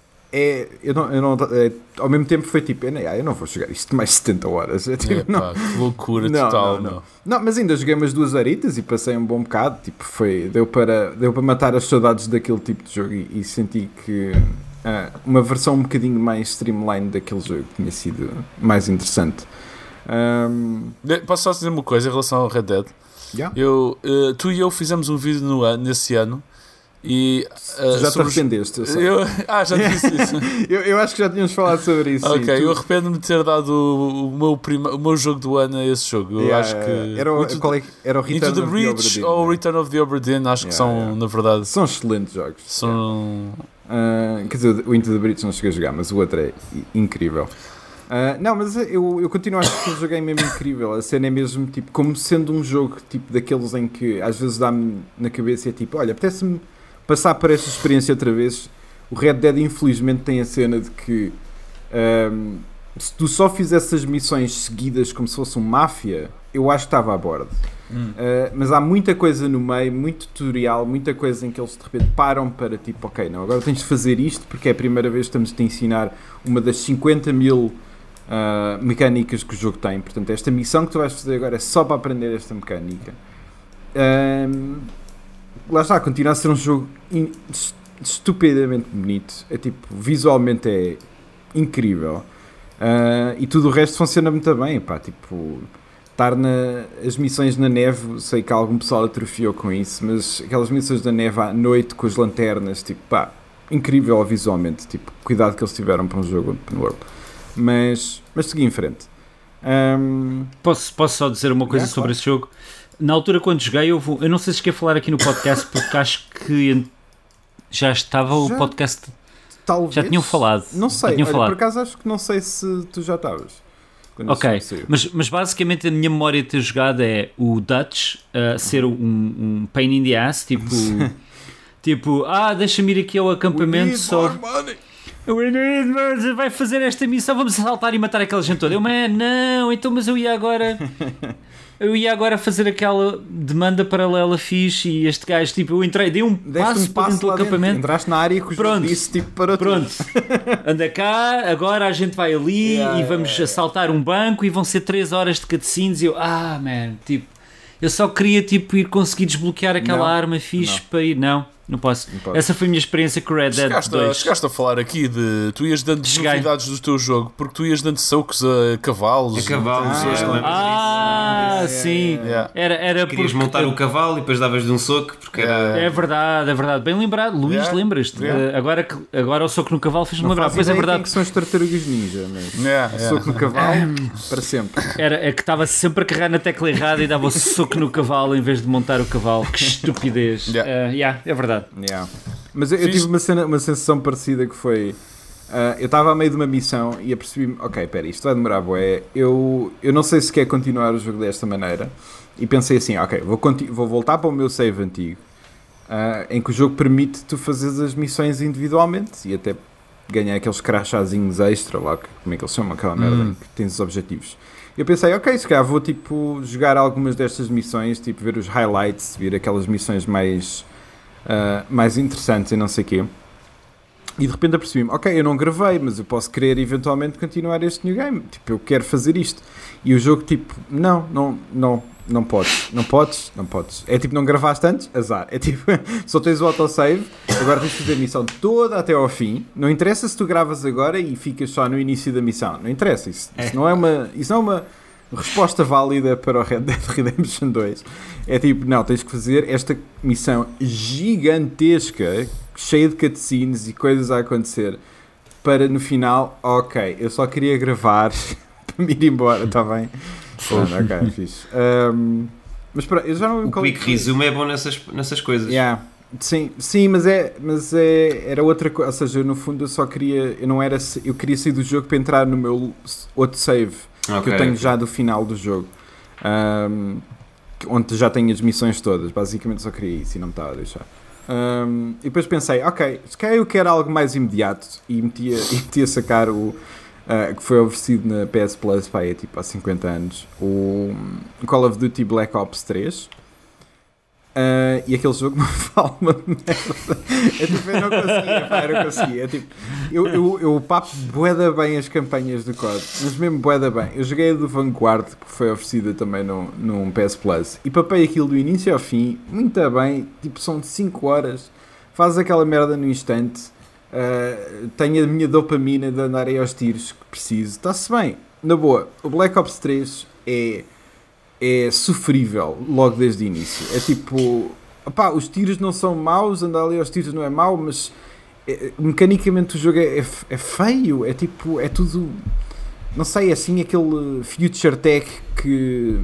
ao mesmo tempo foi tipo, eu não vou jogar isto mais 70 horas. Tipo, que loucura total. Não, mas ainda joguei umas 2 horitas e passei um bom bocado, tipo, deu para matar as saudades daquele tipo de jogo e senti que uma versão um bocadinho mais streamline daquele jogo tinha sido mais interessante. Posso só dizer uma coisa em relação ao Red Dead? Tu e eu fizemos um vídeo nesse ano e já te arrependeste? Já disse isso. eu acho que já tínhamos falado sobre isso. Ok, eu arrependo-me de ter dado o meu jogo do ano a esse jogo. Eu acho que era o Return of the Breach ou o Return of the Obra Dinn. Acho que são, na verdade, são excelentes jogos. Quer dizer, o Into the Breach não cheguei a jogar, mas o outro é incrível. Não, mas eu continuo a achar que o jogo é mesmo incrível. A cena é mesmo tipo, como sendo um jogo tipo daqueles em que às vezes dá-me na cabeça, é tipo, olha, apetece-me passar por esta experiência outra vez. O Red Dead infelizmente tem a cena de que se tu só fizesse as missões seguidas como se fosse um máfia, eu acho que estava a bordo. Mas há muita coisa no meio, muito tutorial, muita coisa em que eles de repente param para tipo, ok, não, agora tens de fazer isto porque é a primeira vez que estamos a ensinar uma das 50.000 mecânicas que o jogo tem. Portanto, esta missão que tu vais fazer agora é só para aprender esta mecânica. Lá está, continua a ser um jogo estupidamente bonito. É tipo, visualmente é incrível. E tudo o resto funciona muito bem, pá, tipo, estar as missões na neve, sei que algum pessoal atrofiou com isso, mas aquelas missões da neve à noite com as lanternas, tipo, pá, incrível visualmente, tipo, cuidado que eles tiveram para um jogo open world. Mas segui em frente. Posso só dizer uma coisa sobre esse jogo? Na altura quando joguei, eu não sei se quer falar aqui no podcast, porque acho que já estava o podcast... Talvez. Já tinham falado. Não sei, olha, por acaso acho que não sei se tu já estavas. Ok, mas basicamente a minha memória de ter jogado é o Dutch ser um pain in the ass, tipo, deixa-me ir aqui ao acampamento só... Vai fazer esta missão, vamos assaltar e matar aquela gente toda. Não, então, mas eu ia agora fazer aquela demanda paralela fixe e este gajo, tipo, eu entrei, dei um passo para dentro do acampamento. Entraste na área que o jogo disse, tipo, para pronto. Anda cá, agora a gente vai ali e vamos assaltar um banco e vão ser 3 horas de cutscenes e eu, tipo, eu só queria, tipo, ir conseguir desbloquear aquela arma fixe para ir, não posso. Essa foi a minha experiência com Red Dead 2. Chegaste a falar aqui de... Tu ias dando novidades do teu jogo, porque tu ias dando socos a cavalos. A cavalos, sim. Era querias montar o cavalo e depois davas de um soco, porque era... É verdade. Bem lembrado. Luís, lembras-te? Agora o soco no cavalo fez-me lembrar. Pois é verdade. Que são as tartarugas ninja, mas soco no cavalo para sempre. É que estava sempre a carregar na tecla errada e dava o soco no cavalo em vez de montar o cavalo. Que estupidez. É verdade. Mas eu tive uma sensação parecida que foi... eu estava a meio de uma missão e apercebi-me, ok, pera, isto vai demorar bué, eu não sei se quer continuar o jogo desta maneira, e pensei assim, ok, vou voltar para o meu save antigo, em que o jogo permite tu fazeres as missões individualmente e até ganhar aqueles crachazinhos extra lá, como é que eles chamam aquela merda, que tens os objetivos. Eu pensei, ok, se calhar vou tipo jogar algumas destas missões, tipo ver os highlights, ver aquelas missões mais interessantes e não sei o quê. E de repente apercebi-me, ok, eu não gravei, mas eu posso querer eventualmente continuar este new game. Tipo, eu quero fazer isto. E o jogo, tipo, não podes. É tipo, não gravaste antes? Azar. É tipo, só tens o autosave, agora tens de fazer a missão toda até ao fim. Não interessa se tu gravas agora e ficas só no início da missão. Não interessa. Isso não é uma resposta válida para o Red Dead Redemption 2. É tipo, não, tens que fazer esta missão gigantesca, cheia de cutscenes e coisas a acontecer, para no final, ok, eu só queria gravar para me ir embora, está bem? Ok, fixe. Mas eu já não... O quick resume é bom nessas coisas. Sim, mas era outra coisa, ou seja, no fundo eu queria sair do jogo para entrar no meu outro save, que eu tenho já do final do jogo, onde já tenho as missões todas. Basicamente só queria isso e não me estava a deixar. E depois pensei, ok, se calhar eu quero algo mais imediato, e meti a sacar o que foi oferecido na PS Plus tipo, há 50 anos, o Call of Duty Black Ops 3. E aquele jogo não fala uma merda. É tipo, eu não conseguia. É tipo, eu papo bué bem as campanhas do COD, mas mesmo bué bem. Eu joguei a do Vanguard, que foi oferecida também num PS Plus, e papei aquilo do início ao fim, muito bem. Tipo, são 5 horas, faz aquela merda no instante. Tenho a minha dopamina de andar aí aos tiros que preciso. Está-se bem, na boa. O Black Ops 3 é sofrível logo desde o início. É tipo, opá, os tiros não são maus, andar ali aos tiros não é mau, mas mecanicamente o jogo é feio. É tipo, é tudo, não sei, é assim aquele future tech que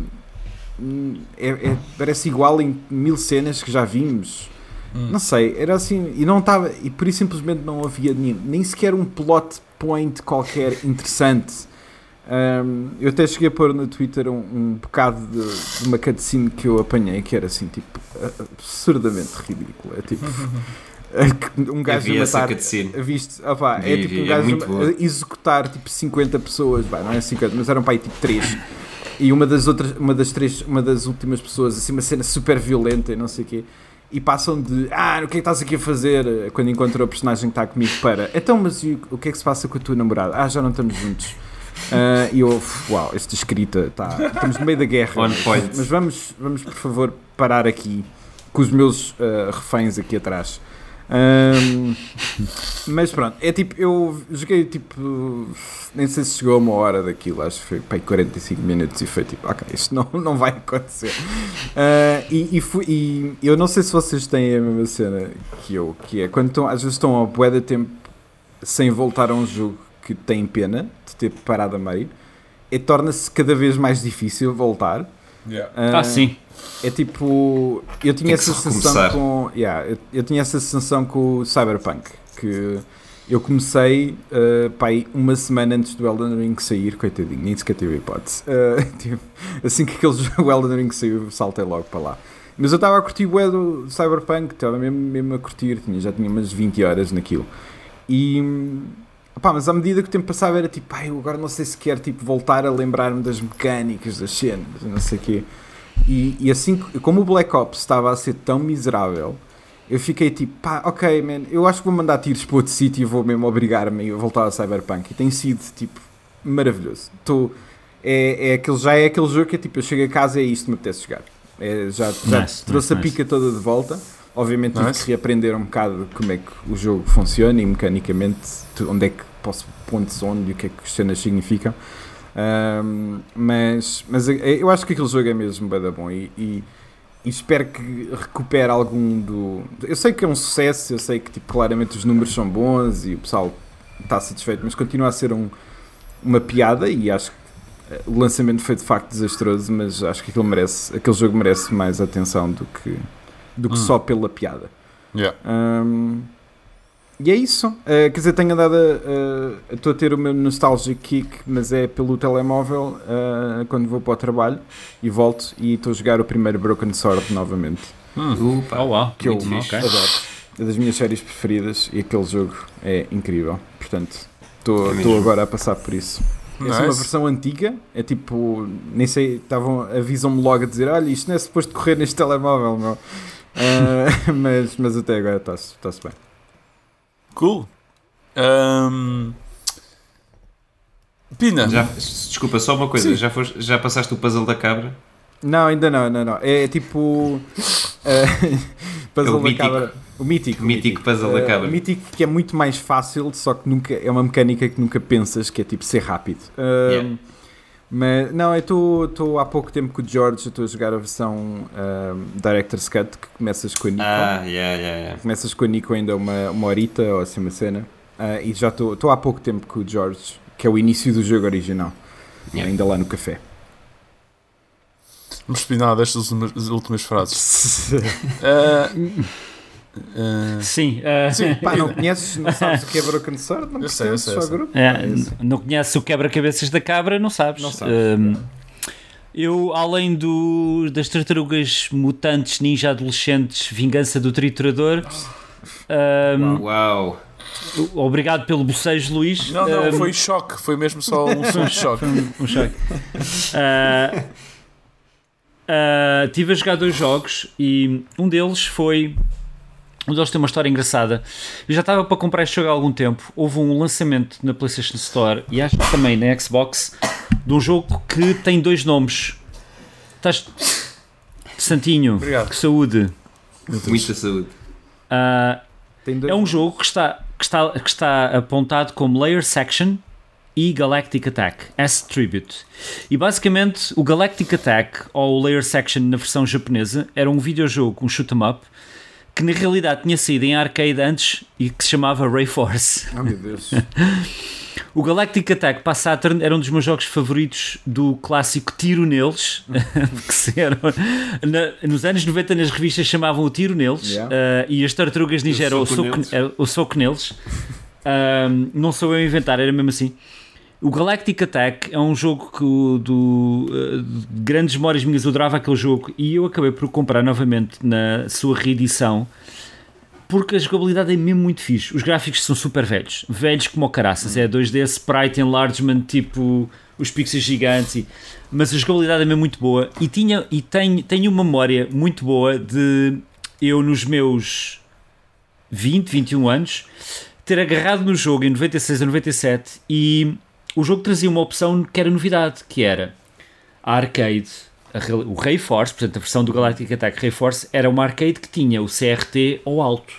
parece igual em 1000 cenas que já vimos. Não sei, era assim, e não estava, e por isso simplesmente não havia nem sequer um plot point qualquer interessante. Eu até cheguei a pôr no Twitter um bocado de uma cutscene que eu apanhei, que era assim, tipo, absurdamente ridículo. É tipo, Um gajo a matar, visto, opa, é tipo um gajo a executar tipo 50 pessoas, não é 50, mas eram para aí tipo 3. E uma das últimas pessoas, assim, uma cena super violenta e não sei o quê, e passam de, o que é que estás aqui a fazer? Quando encontram o personagem que está comigo, então, mas o que é que se passa com a tua namorada? Já não estamos juntos. E eu, uau, esta escrita, estamos no meio da guerra. Mas vamos, por favor, parar aqui com os meus reféns aqui atrás. Mas pronto, é tipo, eu joguei tipo, nem sei se chegou a uma hora daquilo, acho que foi para 45 minutos e foi tipo, ok, isto não vai acontecer. E eu não sei se vocês têm a mesma cena que é quando às vezes estão a bué de tempo sem voltar a um jogo que tem pena de ter parado a meio, torna-se cada vez mais difícil voltar. Sim. É tipo, eu tinha essa sensação com, eu tinha essa sensação com o Cyberpunk, que eu comecei uma semana antes do Elden Ring sair, coitadinho, nem sequer tive hipótese. Tipo, assim que o Elden Ring saiu, saltei logo para lá. Mas eu estava a curtir o do Cyberpunk, estava mesmo a curtir, já tinha umas 20 horas naquilo. Mas à medida que o tempo passava era tipo, eu agora não sei se quero tipo, voltar a lembrar-me das mecânicas, das cenas, não sei o quê. E assim, como o Black Ops estava a ser tão miserável, eu fiquei tipo, ok, man, eu acho que vou mandar tiros para outro sítio e vou mesmo obrigar-me a voltar ao Cyberpunk. E tem sido, tipo, maravilhoso. Já é aquele jogo que é tipo, eu chego a casa e é isto que me apetece jogar. Já trouxe a pica toda de volta. Obviamente tive que reaprender um bocado como é que o jogo funciona e mecanicamente onde é que posso pontos onde e o que é que as cenas significam. Mas eu acho que aquele jogo é mesmo bem bom e espero que recupere algum do... Eu sei que é um sucesso, eu sei que tipo, claramente os números são bons e o pessoal está satisfeito, mas continua a ser uma piada e acho que o lançamento foi de facto desastroso, mas acho que aquele jogo merece mais atenção do que só pela piada. E é isso. Quer dizer, tenho andado estou a ter o meu nostalgic kick, mas é pelo telemóvel quando vou para o trabalho e volto e estou a jogar o primeiro Broken Sword novamente. Que eu adoro. É das minhas séries preferidas e aquele jogo é incrível. Portanto, estou agora a passar por isso. Nice. É uma versão antiga, é tipo, nem sei, avisam-me logo a dizer, olha, isto não é suposto correr neste telemóvel, meu. Mas até agora está-se bem. Cool. Pina. Desculpa, só uma coisa. Já passaste o puzzle da cabra? Não, ainda não. É tipo puzzle da cabra. O mítico puzzle da cabra. O mítico que é muito mais fácil, só que nunca é uma mecânica que nunca pensas, que é tipo ser rápido. Mas não, eu estou há pouco tempo com o George, estou a jogar a versão Director's Cut, que começas com a Nico. Começas com a Nico ainda uma horita ou assim uma cena. E já estou há pouco tempo com o George, que é o início do jogo original, ainda lá no café. Vamos opinar destas últimas frases. Sim. Não conheces, não sabes o que é Broken Sword? Não percebes só grupo? Não conheces o quebra-cabeças da cabra, não sabes. Eu, além das tartarugas mutantes, ninja adolescentes, vingança do triturador. Uau! Obrigado pelo bocejo, Luís. Não, foi choque, foi mesmo só um som de choque. um choque. Estive a jogar 2 jogos e um deles tem uma história engraçada. Eu já estava para comprar este jogo há algum tempo. Houve um lançamento na PlayStation Store e acho que também na Xbox de um jogo que tem 2 nomes. Estás... Santinho, obrigado. Que saúde. Muita saúde. É um jogo que está apontado como Layer Section e Galactic Attack S-Tribute. E basicamente o Galactic Attack ou Layer Section na versão japonesa era um videojogo, um shoot 'em up, que na realidade tinha saído em arcade antes e que se chamava Ray Force. Oh meu Deus. O Galactic Attack para a Saturn era um dos meus jogos favoritos do clássico Tiro Neles, que nos anos 90 nas revistas chamavam o Tiro Neles, e as Tartarugas Ninja era o Soco Neles. Não sou eu a inventar, era mesmo assim. O Galactic Attack é um jogo que de grandes memórias minhas, eu adorava aquele jogo e eu acabei por comprar novamente na sua reedição porque a jogabilidade é mesmo muito fixe. Os gráficos são super velhos como o caraças, é 2D sprite enlargement, tipo os pixels gigantes, mas a jogabilidade é mesmo muito boa e tenho uma memória muito boa de eu nos meus 20, 21 anos ter agarrado no jogo em 96 a 97 e o jogo trazia uma opção que era novidade, que era a arcade, o Ray Force, portanto a versão do Galactic Attack Ray Force era uma arcade que tinha o CRT ao alto.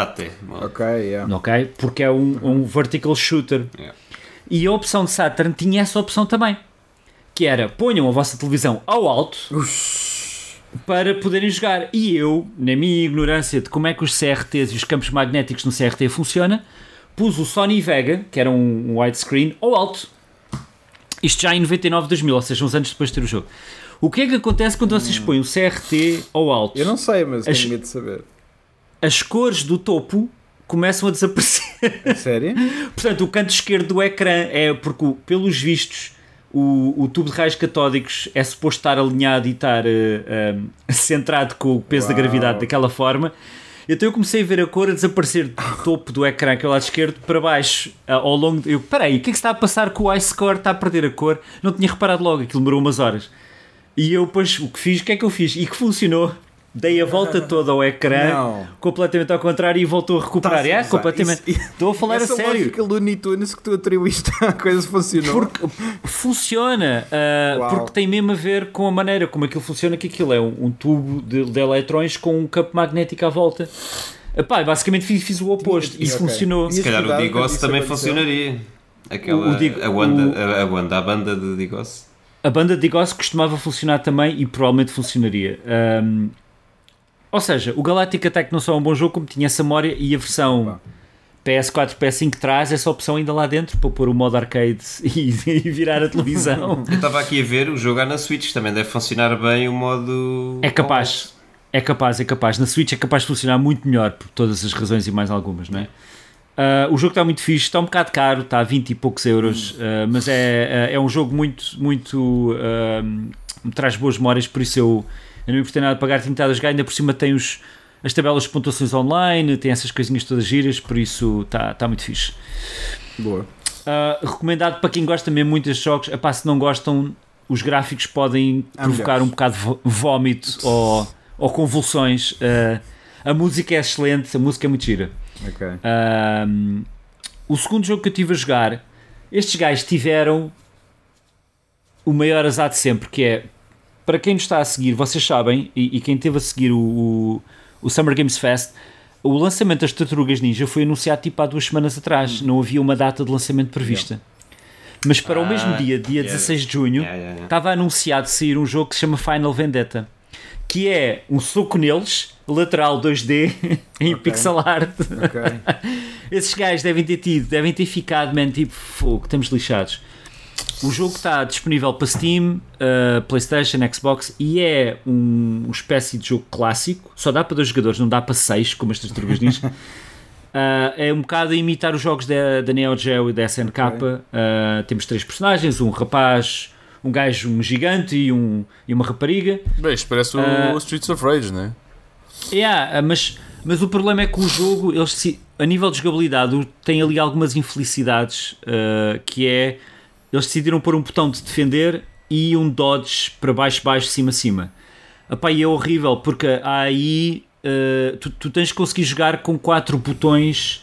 Ok, porque é um vertical shooter. E a opção de Saturn tinha essa opção também, que era, ponham a vossa televisão ao alto para poderem jogar. E eu, na minha ignorância de como é que os CRTs e os campos magnéticos no CRT funcionam, pus o Sony Vega, que era um widescreen, ao alto. Isto já em 99, 2000, ou seja, uns anos depois de ter o jogo. O que é que acontece quando vocês põem o CRT ao alto? Eu não sei, mas tenho medo de saber. As cores do topo começam a desaparecer. Sério? Portanto, o canto esquerdo do ecrã é porque, pelos vistos, o tubo de raios catódicos é suposto estar alinhado e estar centrado com o peso da gravidade daquela forma. Então eu comecei a ver a cor a desaparecer do topo do ecrã, que é o lado esquerdo, para baixo, ao longo... Peraí, o que é que está a passar com o iScore? Está a perder a cor? Não tinha reparado logo, aquilo demorou umas horas. E eu, depois, o que é que eu fiz? E que funcionou. Dei a volta toda ao ecrã, completamente ao contrário, e voltou a recuperar. Completamente. Estou a falar a sério. Essa lógica Looney Tunes que tu atribuíste à coisa funcionou. Porque funciona, porque tem mesmo a ver com a maneira como aquilo funciona, que aquilo é um tubo de eletrões com um campo magnético à volta. Epá, basicamente fiz o oposto e funcionou. Se calhar o Digos também funcionaria. A banda de Digos. A banda de Digos costumava funcionar também e provavelmente funcionaria. Ou seja, o Galactic Attack não só é um bom jogo, como tinha essa memória, e a versão PS4, PS5 traz essa opção ainda lá dentro para pôr o modo arcade e virar a televisão. Eu estava aqui a ver o jogar na Switch, também deve funcionar bem o modo... É capaz. Na Switch é capaz de funcionar muito melhor, por todas as razões e mais algumas, não é? O jogo está muito fixe, está um bocado caro, está a 20 e poucos euros, mas é um jogo muito me traz boas memórias, por isso eu não me importei nada de pagar 30 a jogar, ainda por cima tem as tabelas de pontuações online, tem essas coisinhas todas giras, por isso está muito fixe. Boa. Recomendado para quem gosta mesmo muito destes jogos. Epá, se não gostam, os gráficos podem provocar um bocado de vómito ou convulsões. A música é excelente, a música é muito gira. Okay. O segundo jogo que eu estive a jogar, estes gajos tiveram o maior azar de sempre, que é, para quem nos está a seguir, vocês sabem, e quem esteve a seguir o Summer Games Fest, o lançamento das Tartarugas Ninja foi anunciado tipo há 2 semanas atrás, não havia uma data de lançamento prevista. Mas para o mesmo dia 16 de junho, estava anunciado sair um jogo que se chama Final Vendetta, que é um soco neles, lateral 2D, em pixel art. Esses gajos devem ter ficado, tipo, fogo, estamos lixados. O jogo está disponível para Steam, PlayStation, Xbox, e é uma espécie de jogo clássico. Só dá para 2 jogadores, não dá para 6, como estas Tartarugas Ninja. É um bocado a imitar os jogos da Neo Geo e da SNK. Temos 3 personagens, um rapaz, um gajo, um gigante e uma rapariga. Bem, isto parece o Streets of Rage, não é? Mas o problema é que o jogo, a nível de jogabilidade, tem ali algumas infelicidades, que é... Eles decidiram pôr um botão de defender e um dodge para baixo, cima. Epá, e é horrível, porque aí tu tens de conseguir jogar com 4 botões.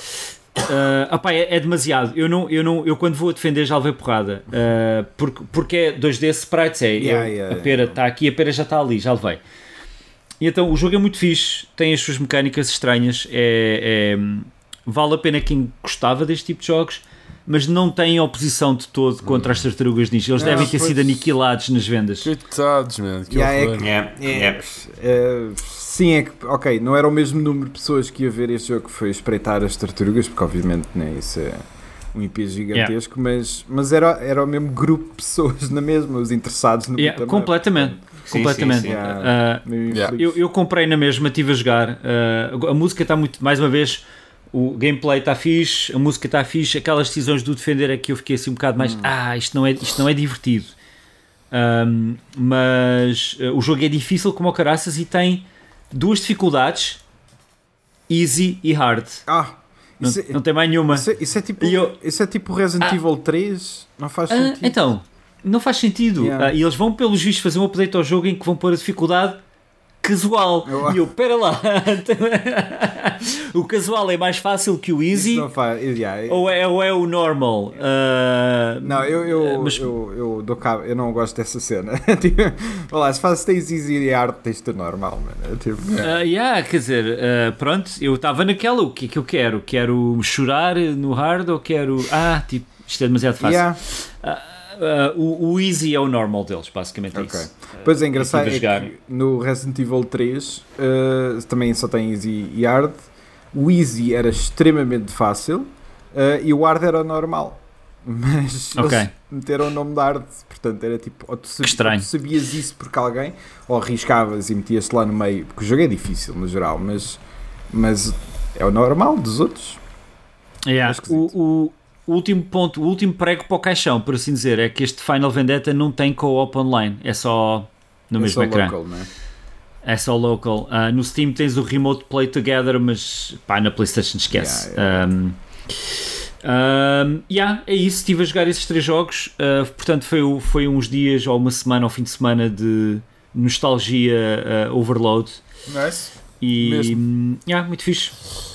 Epá, é demasiado. Eu quando vou a defender já levei porrada, porque é 2D sprites, a pera está aqui, a pera já está ali, já levei. E então o jogo é muito fixe, tem as suas mecânicas estranhas, vale a pena quem gostava deste tipo de jogos, mas não tem oposição de todo contra as Tartarugas Ninja. Eles devem ter sido aniquilados nas vendas. Coitados, mano. Sim, é que, ok, não era o mesmo número de pessoas que ia ver este jogo que foi espreitar as tartarugas, porque obviamente, né, isso é um IP gigantesco, mas era o mesmo grupo de pessoas na mesma, os interessados no também. Completamente. Sim. Eu comprei na mesma, estive a jogar. A música está muito, mais uma vez... O gameplay está fixe, a música está fixe, aquelas decisões do defender é que eu fiquei assim um bocado mais... Isto não é divertido. Mas o jogo é difícil como o caraças e tem 2 dificuldades Easy e Hard. Não tem mais nenhuma. Isso é tipo Resident Evil 3? Não faz sentido. Então, não faz sentido. E eles vão, pelos vistos, fazer um update ao jogo em que vão pôr a dificuldade casual. E eu, pera lá. O casual é mais fácil que o easy? Ou é o normal? Não, eu dou cabo, eu não gosto dessa cena. Tipo, olá, se tens easy e hard, tens de normal, mano. Tipo, quer dizer, pronto, eu estava naquela, o que é que eu quero? Quero chorar no hard ou quero... tipo, isto é demasiado fácil. O easy é o normal deles, basicamente é isso. Pois é, engraçado é que no Resident Evil 3 também só tem easy e hard. O easy era extremamente fácil e o hard era normal, mas eles meteram o nome de hard, portanto era tipo, ou tu sabias isso porque alguém, ou arriscavas e metias-te lá no meio, porque o jogo é difícil no geral, mas é o normal dos outros. O último ponto, o último prego para o caixão, por assim dizer, é que este Final Vendetta não tem co-op online, é só no mesmo ecrã. Local, não é? É só local. No Steam tens o Remote Play Together, mas na PlayStation esquece. É isso, estive a jogar esses 3 jogos, portanto foi uns dias ou uma semana ou fim de semana de nostalgia overload. Nice. E muito fixe.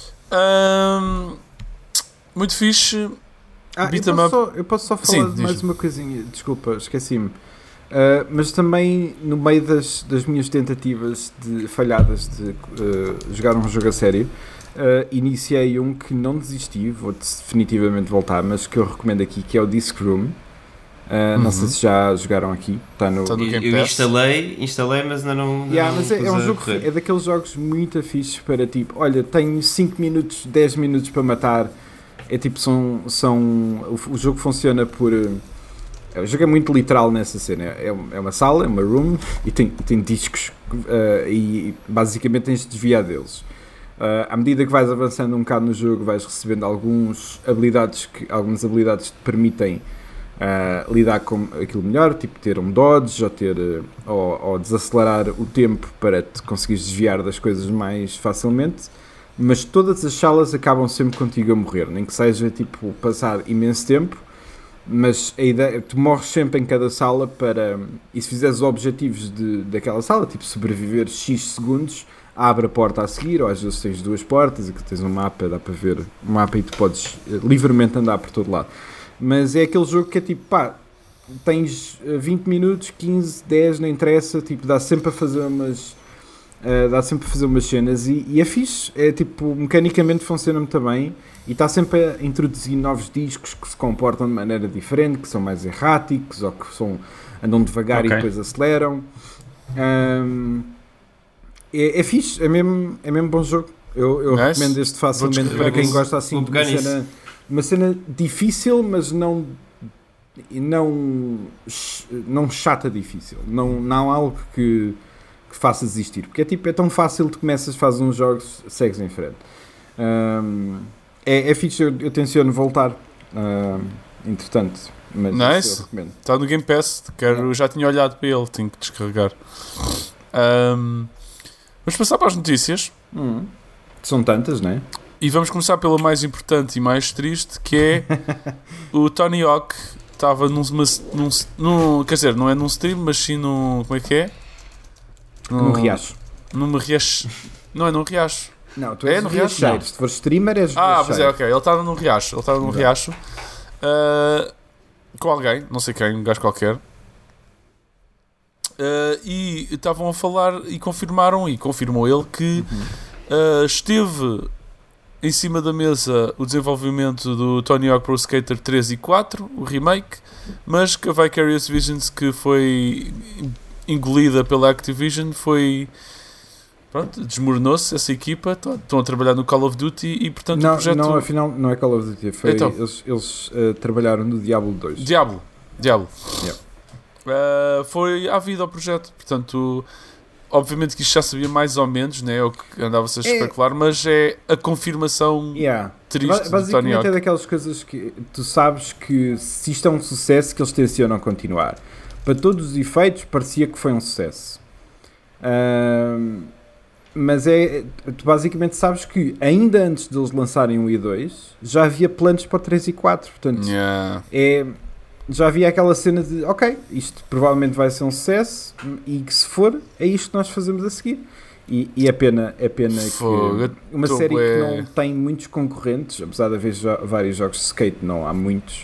Muito fixe. Eu posso só falar de mais uma coisinha, desculpa, esqueci-me. Mas também no meio das minhas tentativas falhadas de jogar um jogo a sério, iniciei um que não desisti, vou definitivamente voltar, mas que eu recomendo aqui, que é o Disc Room. Não sei se já jogaram aqui. Está no Game Pass. Eu instalei, mas ainda não mas é um jogo, é daqueles jogos muito fixes para tipo, olha, tenho 5 minutos, 10 minutos para matar. É tipo, o jogo funciona por... O jogo é muito literal nessa cena. É uma sala, é uma room e tem discos e basicamente tens de desviar deles. À medida que vais avançando um bocado no jogo, vais recebendo algumas habilidades que te permitem lidar com aquilo melhor, tipo ter um dodge ou desacelerar o tempo para te conseguires desviar das coisas mais facilmente. Mas todas as salas acabam sempre contigo a morrer, nem que seja tipo passar imenso tempo, mas a ideia, tu morres sempre em cada sala e se fizeres os objetivos daquela sala, tipo sobreviver X segundos, abre a porta a seguir, ou às vezes tens 2 portas e que tens um mapa, dá para ver o mapa e tu podes livremente andar por todo lado. Mas é aquele jogo que é tipo, tens 20 minutos, 15, 10, não interessa, tipo, dá sempre a fazer umas cenas e é fixe, é tipo, mecanicamente funciona muito bem e está sempre a introduzir novos discos que se comportam de maneira diferente, que são mais erráticos ou que andam devagar e depois aceleram. É fixe, é mesmo bom jogo. Eu recomendo este facilmente para quem gosta assim de uma cena difícil, mas não chata difícil, não algo que faça desistir, porque é tão fácil, tu começas, fazes uns jogos, segues em frente. É fixe, eu tenciono voltar entretanto, mas nice. Eu recomendo. Está no Game Pass, já tinha olhado para ele, tenho que descarregar. Vamos passar para as notícias. São tantas, não é? E vamos começar pela mais importante e mais triste, que é o Tony Hawk estava quer dizer, não é num stream, mas sim num, como é que é? Num riacho. Numa riacho. Não é num riacho. Não, tu és no riacho. Se for streamer, és pois é, ok. Ele estava num riacho. Riacho. Com alguém, não sei quem, um gajo qualquer. E estavam a falar e confirmou ele que esteve em cima da mesa o desenvolvimento do Tony Hawk Pro Skater 3 e 4, o remake, mas que a Vicarious Visions, que foi engolida pela Activision, desmoronou-se essa equipa. Estão a trabalhar no Call of Duty e portanto o projeto... Não, afinal não é Call of Duty, eles trabalharam no Diablo 2. Diablo. Yeah. Foi à vida ao projeto, portanto obviamente que isto já sabia mais ou menos, né, o que andava-se a especular, mas é a confirmação triste do Tony Hawk. É daquelas coisas que tu sabes que se isto é um sucesso, que eles tencionam continuar. Para todos os efeitos parecia que foi um sucesso, Mas tu basicamente sabes que ainda antes deles lançarem o 1 e 2 já havia planos para o 3 e 4, portanto já havia aquela cena de ok, isto provavelmente vai ser um sucesso e que se for, é isto que nós fazemos a seguir. E é pena que uma série que não tem muitos concorrentes, apesar de haver vários jogos de skate, não há muitos,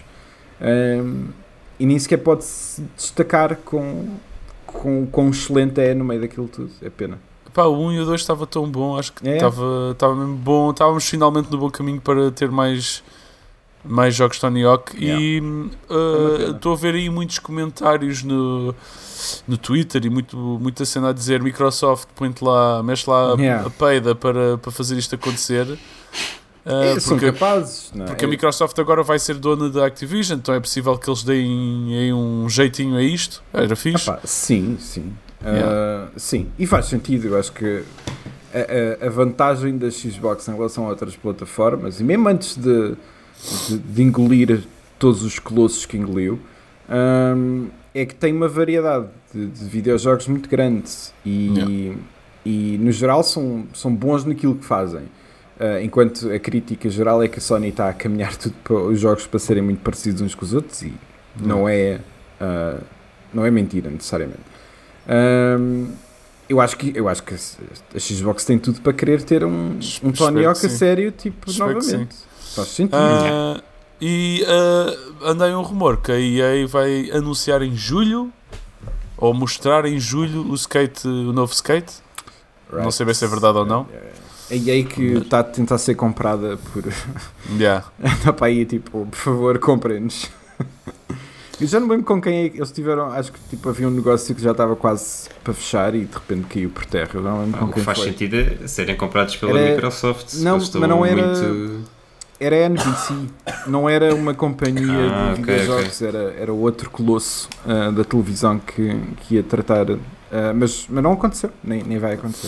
e nem sequer pode se destacar com quão excelente é no meio daquilo tudo. É pena. Pá, o 1 e o 2 estava tão bom, acho que estava mesmo bom, estávamos finalmente no bom caminho para ter mais jogos Tony Hawk e estou a ver aí muitos comentários no Twitter e muita cena a dizer Microsoft, mexe lá a peida para fazer isto acontecer. São capazes, não é? Porque a Microsoft agora vai ser dona da Activision, então é possível que eles deem aí um jeitinho a isto. Era fixe. Sim. Sim, e faz sentido. Eu acho que a vantagem da Xbox em relação a outras plataformas, e mesmo antes de engolir todos os colossos que engoliu, é que tem uma variedade de videojogos muito grande e no geral são bons naquilo que fazem. Enquanto a crítica geral é que a Sony está a caminhar tudo para os jogos para serem muito parecidos uns com os outros, e não é mentira necessariamente. Eu acho que a Xbox tem tudo para querer ter um Tony Hawk a sério, tipo, novamente. Faz sentido. E andei um rumor que a EA vai anunciar em julho, ou mostrar em julho, o novo skate. Não sei bem se é verdade ou não. A EA que está a tentar ser comprada por... Anda para aí, tipo, por favor, comprem-nos. Eu já não lembro com quem eles tiveram. Acho que tipo, havia um negócio que já estava quase para fechar e de repente caiu por terra. Eu não lembro com quem faz foi. sentido é serem comprados pela Microsoft. Não, mas não era. Era a NBC, não era uma companhia de videojogos, era outro colosso da televisão que ia tratar. Mas não aconteceu, nem vai acontecer.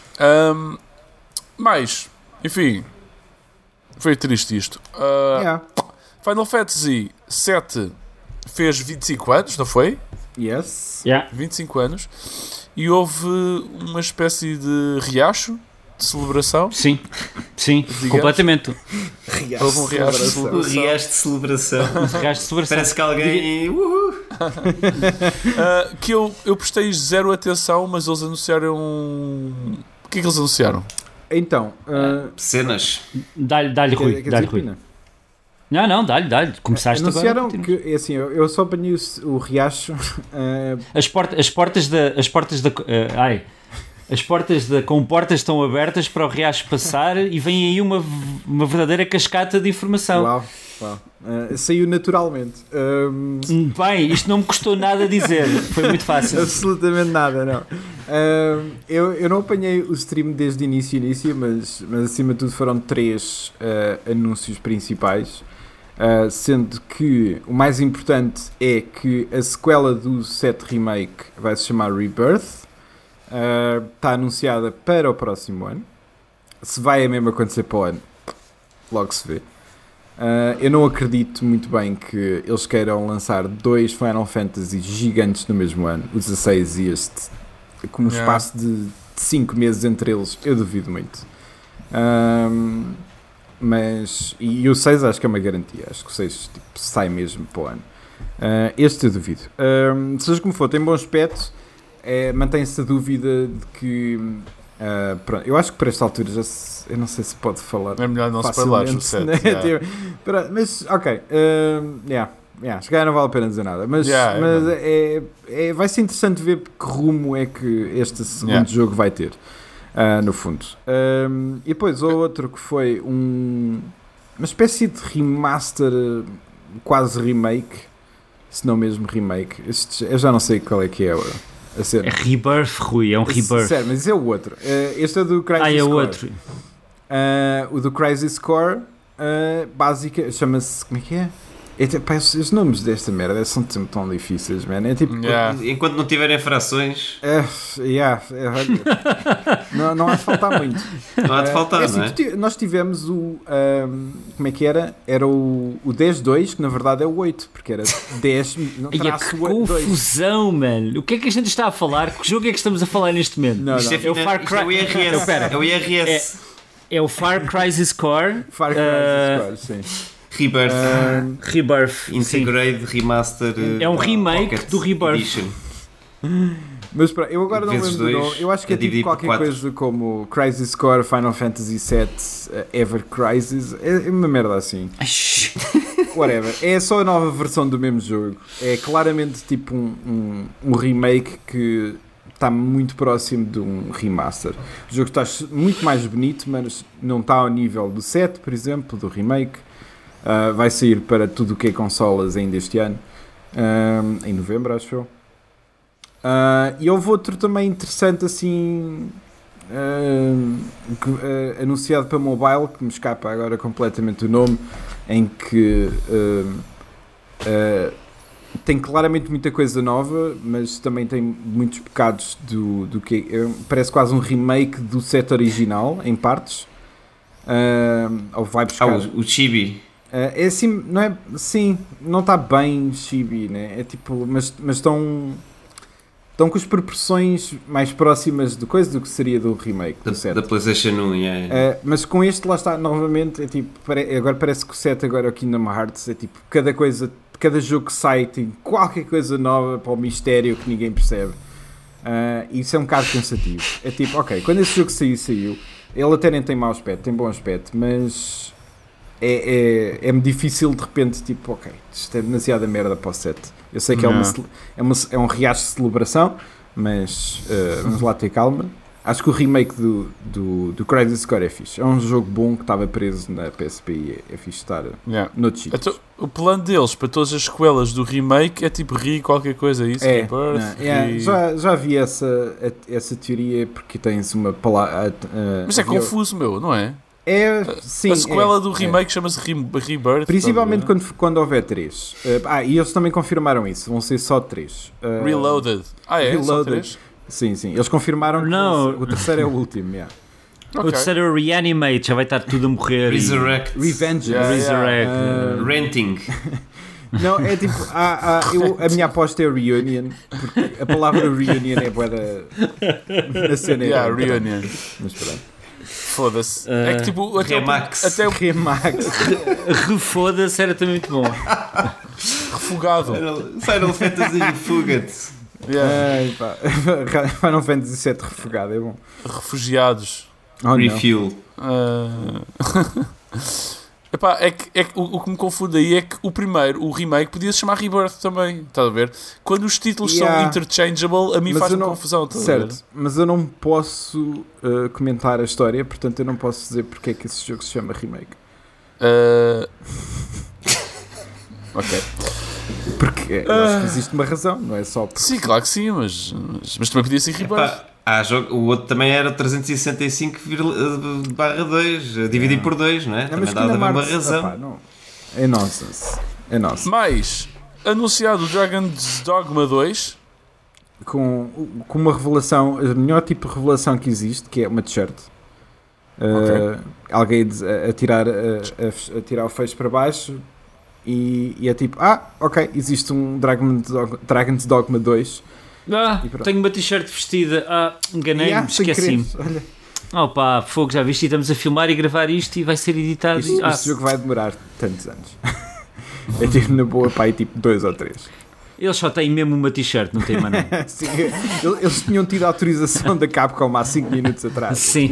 Mas, enfim, foi triste isto. Final Fantasy VII fez 25 anos, não foi? Yes. 25 anos. E houve uma espécie de riacho de celebração. Sim, completamente. Houve um riacho de celebração. O riacho de celebração. Parece que alguém... que eu prestei zero atenção, mas eles anunciaram... O que é que eles anunciaram? Então... cenas. Dá-lhe Rui. Não, dá-lhe. Começaste anunciaram agora. Anunciaram que, assim, eu só apanhei o riacho... As portas da comportas estão abertas para o riacho passar e vem aí uma verdadeira cascata de informação. Uau. Saiu naturalmente. Bem, isto não me custou nada dizer, foi muito fácil. Absolutamente nada, não. Eu não apanhei o stream desde início, mas acima de tudo foram 3 anúncios principais, sendo que o mais importante é que a sequela do 7 Remake vai se chamar Rebirth. Está anunciada para o próximo ano. Se vai mesmo acontecer para o ano, logo se vê. Eu não acredito muito bem que eles queiram lançar 2 Final Fantasy gigantes no mesmo ano, o 16 e este, com um espaço de 5 meses entre eles. Eu duvido muito. Mas e o 6 acho que é uma garantia. Acho que o 6 tipo, sai mesmo para o ano. Este eu duvido. Seja como for, tem bom aspecto. Mantém-se a dúvida de que pronto, eu acho que para esta altura eu não sei se pode falar. É melhor não se falar, né? Mas ok, se calhar não vale a pena dizer nada, mas vai ser interessante ver que rumo é que este segundo jogo vai ter, no fundo. E depois o outro que foi uma espécie de remaster, quase remake, se não mesmo remake. Eu já não sei qual é que é agora. É Rebirth, Rui, é um Rebirth. Sério, mas isso é o outro. Este é do Crisis Core. O outro. O do Crisis Core, básica, chama-se, como é que é? Os nomes desta merda são tão difíceis, man. É tipo... Enquanto não tiverem frações... Não há de faltar muito. Não há de faltar, assim, não é? Nós tivemos o... como é que era? Era o 10-2, que na verdade é o 8, porque era 10... Que confusão, mano. O que é que a gente está a falar? Que jogo é que estamos a falar neste momento? É o Far Cry... É o IRS. É o IRS. É o Far Cry's Core. Far Cry's Core, sim. Rebirth. Integrated Remaster. É um remake do Rebirth. Mas eu agora não lembro do nome. Eu acho que é tipo qualquer coisa como Crisis Core, Final Fantasy VII, Ever Crisis. É uma merda assim. Whatever. É só a nova versão do mesmo jogo. É claramente tipo um remake que está muito próximo de um remaster. O jogo está muito mais bonito, mas não está ao nível do 7, por exemplo, do remake. Vai sair para tudo o que é consolas ainda este ano, em novembro, acho eu. E houve outro também interessante assim, anunciado para mobile, que me escapa agora completamente o nome, em que tem claramente muita coisa nova, mas também tem muitos pecados do que parece quase um remake do set original em partes. Ou vai buscar o Chibi. É assim, não é? Sim, não está bem chibi, né? É tipo, mas estão com as proporções mais próximas do que seria do remake do 7. Da PlayStation 1, mas com este lá está, novamente, é tipo, agora parece que o 7 agora é o Kingdom Hearts, é tipo, cada jogo que sai tem qualquer coisa nova para o mistério que ninguém percebe. Isso é um bocado cansativo. É tipo, ok, quando esse jogo saiu, ele até nem tem mau aspecto, tem bom aspecto, mas é-me difícil de repente, tipo, ok, isto é demasiada merda para o 7. Eu sei que é um riacho de celebração, mas vamos lá ter calma. Acho que o remake do Crisis Core é fixe. É um jogo bom que estava preso na PSP e é fixe estar noutros sítios. Então, o plano deles para todas as sequelas do remake é tipo qualquer coisa, isso? Já vi essa teoria, porque tens uma palavra... mas é confuso, não é? Sim, a sequela do remake chama-se Rebirth. Principalmente quando houver 3. E eles também confirmaram isso. Vão ser só 3. Reloaded. Reloaded. Só 3? Sim. Eles confirmaram que o terceiro é o último. Okay. O terceiro é o Reanimate. Já vai estar tudo a morrer. Resurrect. Revengeance. Resurrect. Renting. Não, é tipo... a minha aposta é Reunion. Porque a palavra Reunion é boa da cena. Reunion. Mas pronto. Foda-se. É que tipo... Remax. Até o Remax. Refoda-se era também muito bom. Refugado. Final Fantasy Refuga-te. Final Fantasy VII refugado, é bom. Refugiados. Refuel. É que o que me confunde aí é que o remake podia se chamar Rebirth também, estás a ver? Quando os títulos são interchangeable, a mim faz-me confusão, estás a ver? Mas eu não posso comentar a história, portanto eu não posso dizer porque é que esse jogo se chama remake. Ok. Porque eu acho que existe uma razão, não é só porque... Sim, claro que sim, mas também podia ser Rebirth. O outro também era 365/2, dividir por 2, não é? Também dá a mesma razão. É nonsense. Mais, anunciado o Dragon's Dogma 2. Com uma revelação, a melhor tipo de revelação que existe, que é uma t-shirt. Alguém a tirar o fecho para baixo e é tipo, ok, existe um Dragon's Dogma 2. Tenho uma t-shirt vestida. Enganei-me, esqueci-me. Opa, fogo, já viste? Estamos a filmar e gravar isto e vai ser editado. Este jogo vai demorar tantos anos. É tipo na boa, pai, tipo 2 ou 3. Eles só têm mesmo uma t-shirt, não tem mais nada. Sim, eles tinham tido a autorização da Capcom há 5 minutos atrás. Sim.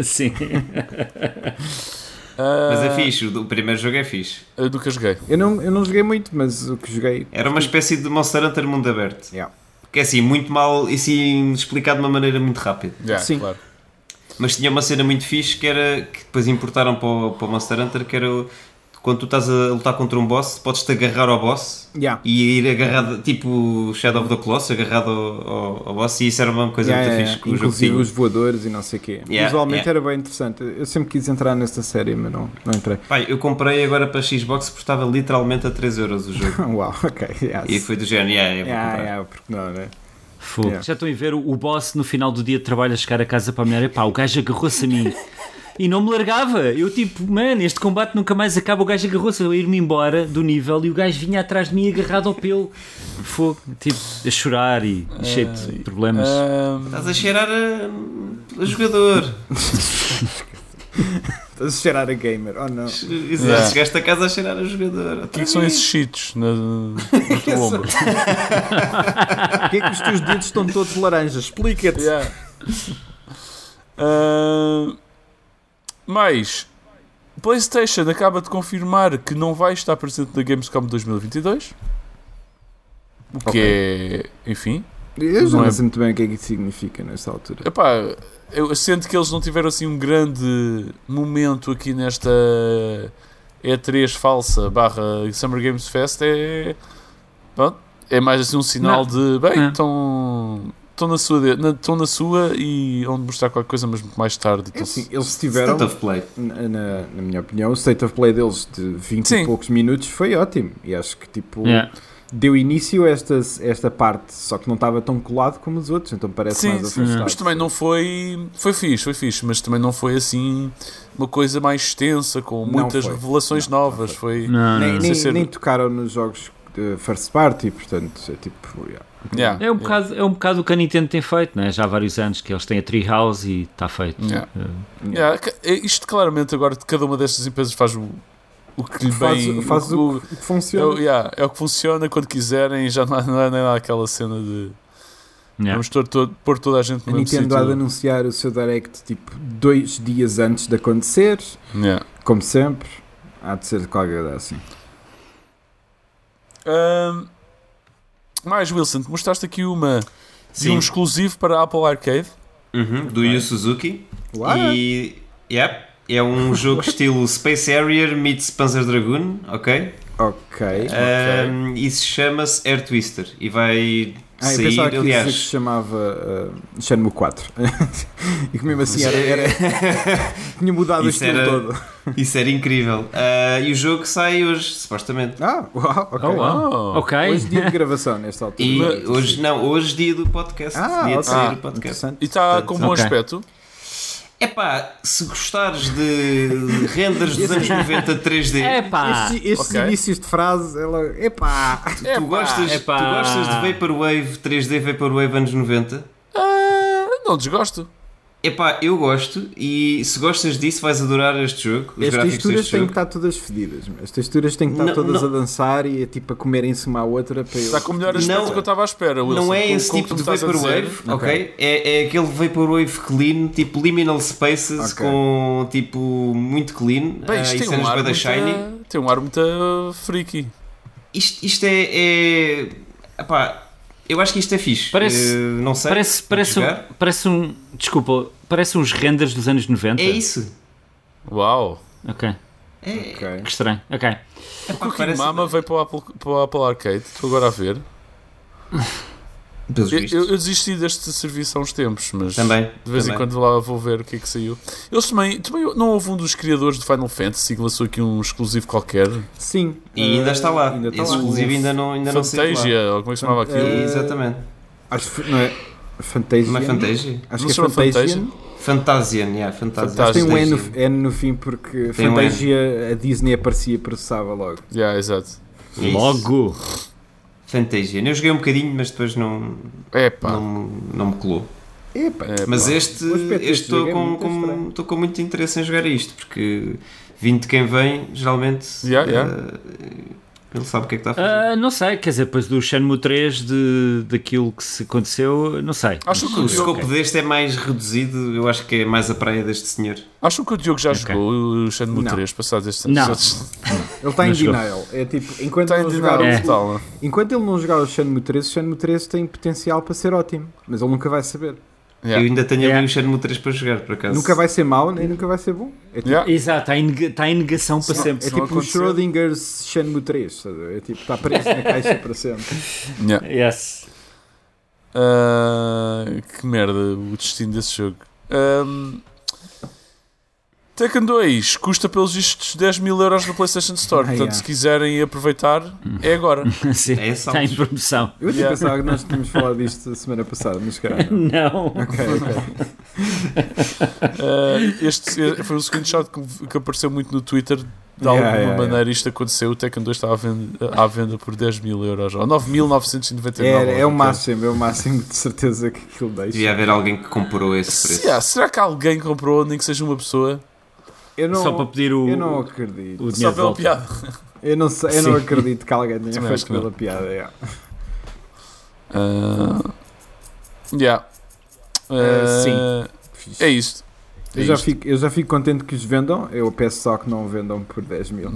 Mas é fixe, o primeiro jogo é fixe. Eu nunca joguei. Eu não joguei muito, mas o que joguei... Era uma espécie de Monster Hunter mundo aberto. Que é assim, muito mal e assim explicado de uma maneira muito rápida. Sim, claro. Mas tinha uma cena muito fixe que depois importaram para o Monster Hunter, que era quando tu estás a lutar contra um boss, podes-te agarrar ao boss e ir agarrado, tipo Shadow of the Colossus, agarrado ao boss, e isso era uma coisa muito fixe. Inclusive os voadores e não sei o quê. Visualmente era bem interessante. Eu sempre quis entrar nesta série, mas não entrei. Pai, eu comprei agora para Xbox porque estava literalmente a 3€ o jogo. Uau, ok. E foi do género, porque não, né? Já estão a ver o boss no final do dia de trabalho a chegar a casa para a mulher, o gajo agarrou-se a mim. E não me largava. Eu tipo, este combate nunca mais acaba. O gajo agarrou-se a ir-me embora do nível e o gajo vinha atrás de mim agarrado ao pelo. Fogo, tipo, a chorar e cheio de problemas. Estás a cheirar a jogador. Estás a cheirar a gamer, oh não. Exato, chegaste a casa a cheirar a jogador. O que são esses cheetos no teu ombro? Porquê que os teus dedos estão todos laranjas? Explica-te. Mas PlayStation acaba de confirmar que não vai estar presente na Gamescom 2022. O que é, enfim, eu já não sei muito bem o que é que isso significa nesta altura. Eu sinto que eles não tiveram assim um grande momento aqui nesta E3 falsa / Summer Games Fest. É mais assim um sinal de estão na sua e onde mostrar qualquer coisa, mas muito mais tarde. Sim, eles tiveram State of Play. Na minha opinião, o State of Play deles de 20 e poucos minutos foi ótimo. E acho que deu início a esta parte, só que não estava tão colado como os outros, então parece mais afastado. Mas também não foi fixe, mas também não foi assim uma coisa mais extensa, com muitas revelações novas. Nem tocaram nos jogos de first party, portanto é tipo... É um bocado o que a Nintendo tem feito, né? Já há vários anos que eles têm a Treehouse e está feito. Isto claramente agora de cada uma destas empresas faz o que lhe bem... Faz o que funciona. É o que funciona quando quiserem, já não é nem lá aquela cena de... Vamos pôr toda a gente no mesmo sítio. A Nintendo há de anunciar o seu Direct tipo 2 dias antes de acontecer, como sempre. Há de ser qualquer coisa assim. Mais, Wilson, tu mostraste aqui um exclusivo para a Apple Arcade. Do Yu Suzuki. E é um jogo estilo Space Harrier meets Panzer Dragoon, ok? Isso chama-se Air Twister e vai sair, eu pensava que se chamava Shenmue 4 e que mesmo assim era tinha mudado o estilo todo. Isso era incrível. E o jogo sai hoje, supostamente. Ok. Hoje dia de gravação nesta altura. E hoje dia do podcast. Dia de sair o podcast. E está com bom aspecto. Se gostares de renders dos anos 90 3D, estes inícios de frase, tu gostas de Vaporwave 3D, Vaporwave anos 90? Não desgosto. Eu gosto, e se gostas disso vais adorar este jogo. As texturas têm que estar todas fedidas. As texturas têm que estar todas a dançar e tipo a comerem-se uma à outra. Está com o melhor aspecto que eu estava à espera, Wilson. Não é esse tipo de Vaporwave, ok? É aquele Vaporwave clean, tipo liminal spaces, com tipo muito clean. Isto tem um ar muito shiny. Tem um ar muito freaky. Isto é eu acho que isto é fixe. Não sei. Parece uns renders dos anos 90. É isso. Uau. Ok. Que estranho. Ok. O Cooking Mama veio para o Apple Arcade. Estou agora a ver. Eu desisti deste serviço há uns tempos, mas também, de vez em quando lá vou ver o que é que saiu. Eles também não houve um dos criadores de Final Fantasy que lançou aqui um exclusivo qualquer? Sim. E ainda está lá. Esse exclusivo ainda não saiu. Fantasia, ou como é que se chamava aquilo? Exatamente. Acho que não é Fantasia. Não é Fantasia? Acho que é Fantasian. Fantasia. Tem um N no fim porque Fantasia, a Disney aparecia e processava logo. Exato. Logo. Fantasia. Eu joguei um bocadinho, mas depois não me colou. Mas estou com muito interesse em jogar isto, porque vindo de quem vem, geralmente ele sabe o que é que está a fazer. Não sei, quer dizer, depois do Shenmue 3 daquilo que se aconteceu, não sei. Acho que o escopo deste é mais reduzido, eu acho que é mais a praia deste senhor. Acho que o Diogo já jogou o Shenmue 3 passado estes anos. Ele está em denial. É tipo, enquanto ele não jogar o Shenmue 3 tem potencial para ser ótimo, mas ele nunca vai saber. Eu ainda tenho ali o Shenmue 3 para jogar, por acaso. Nunca vai ser mau, nem nunca vai ser bom. É tipo... Exato, está em negação para sempre. É tipo o Schrödinger's Shenmue 3. É tipo, está preso na caixa para sempre. Yes. Que merda o destino desse jogo. Tekken 2 custa pelos vistos 10 mil euros no PlayStation Store. Portanto, se quiserem aproveitar, é agora. Sim, está em promoção. Eu tinha pensado que nós tínhamos falado disto a semana passada, mas caralho. Não. Ok. Este foi um screenshot que apareceu muito no Twitter. De alguma maneira isto aconteceu. O Tekken 2 está à venda por 10 mil euros ou 9.999. É o máximo de certeza que aquilo deixa. Devia haver alguém que comprou esse preço. Será que alguém comprou, nem que seja uma pessoa? Só para pedir eu não acredito. Só pela piada. Eu não acredito que alguém tenha feito pela piada. Sim. É isto. Eu já fico contente que os vendam. Eu peço só que não vendam por 10 mil.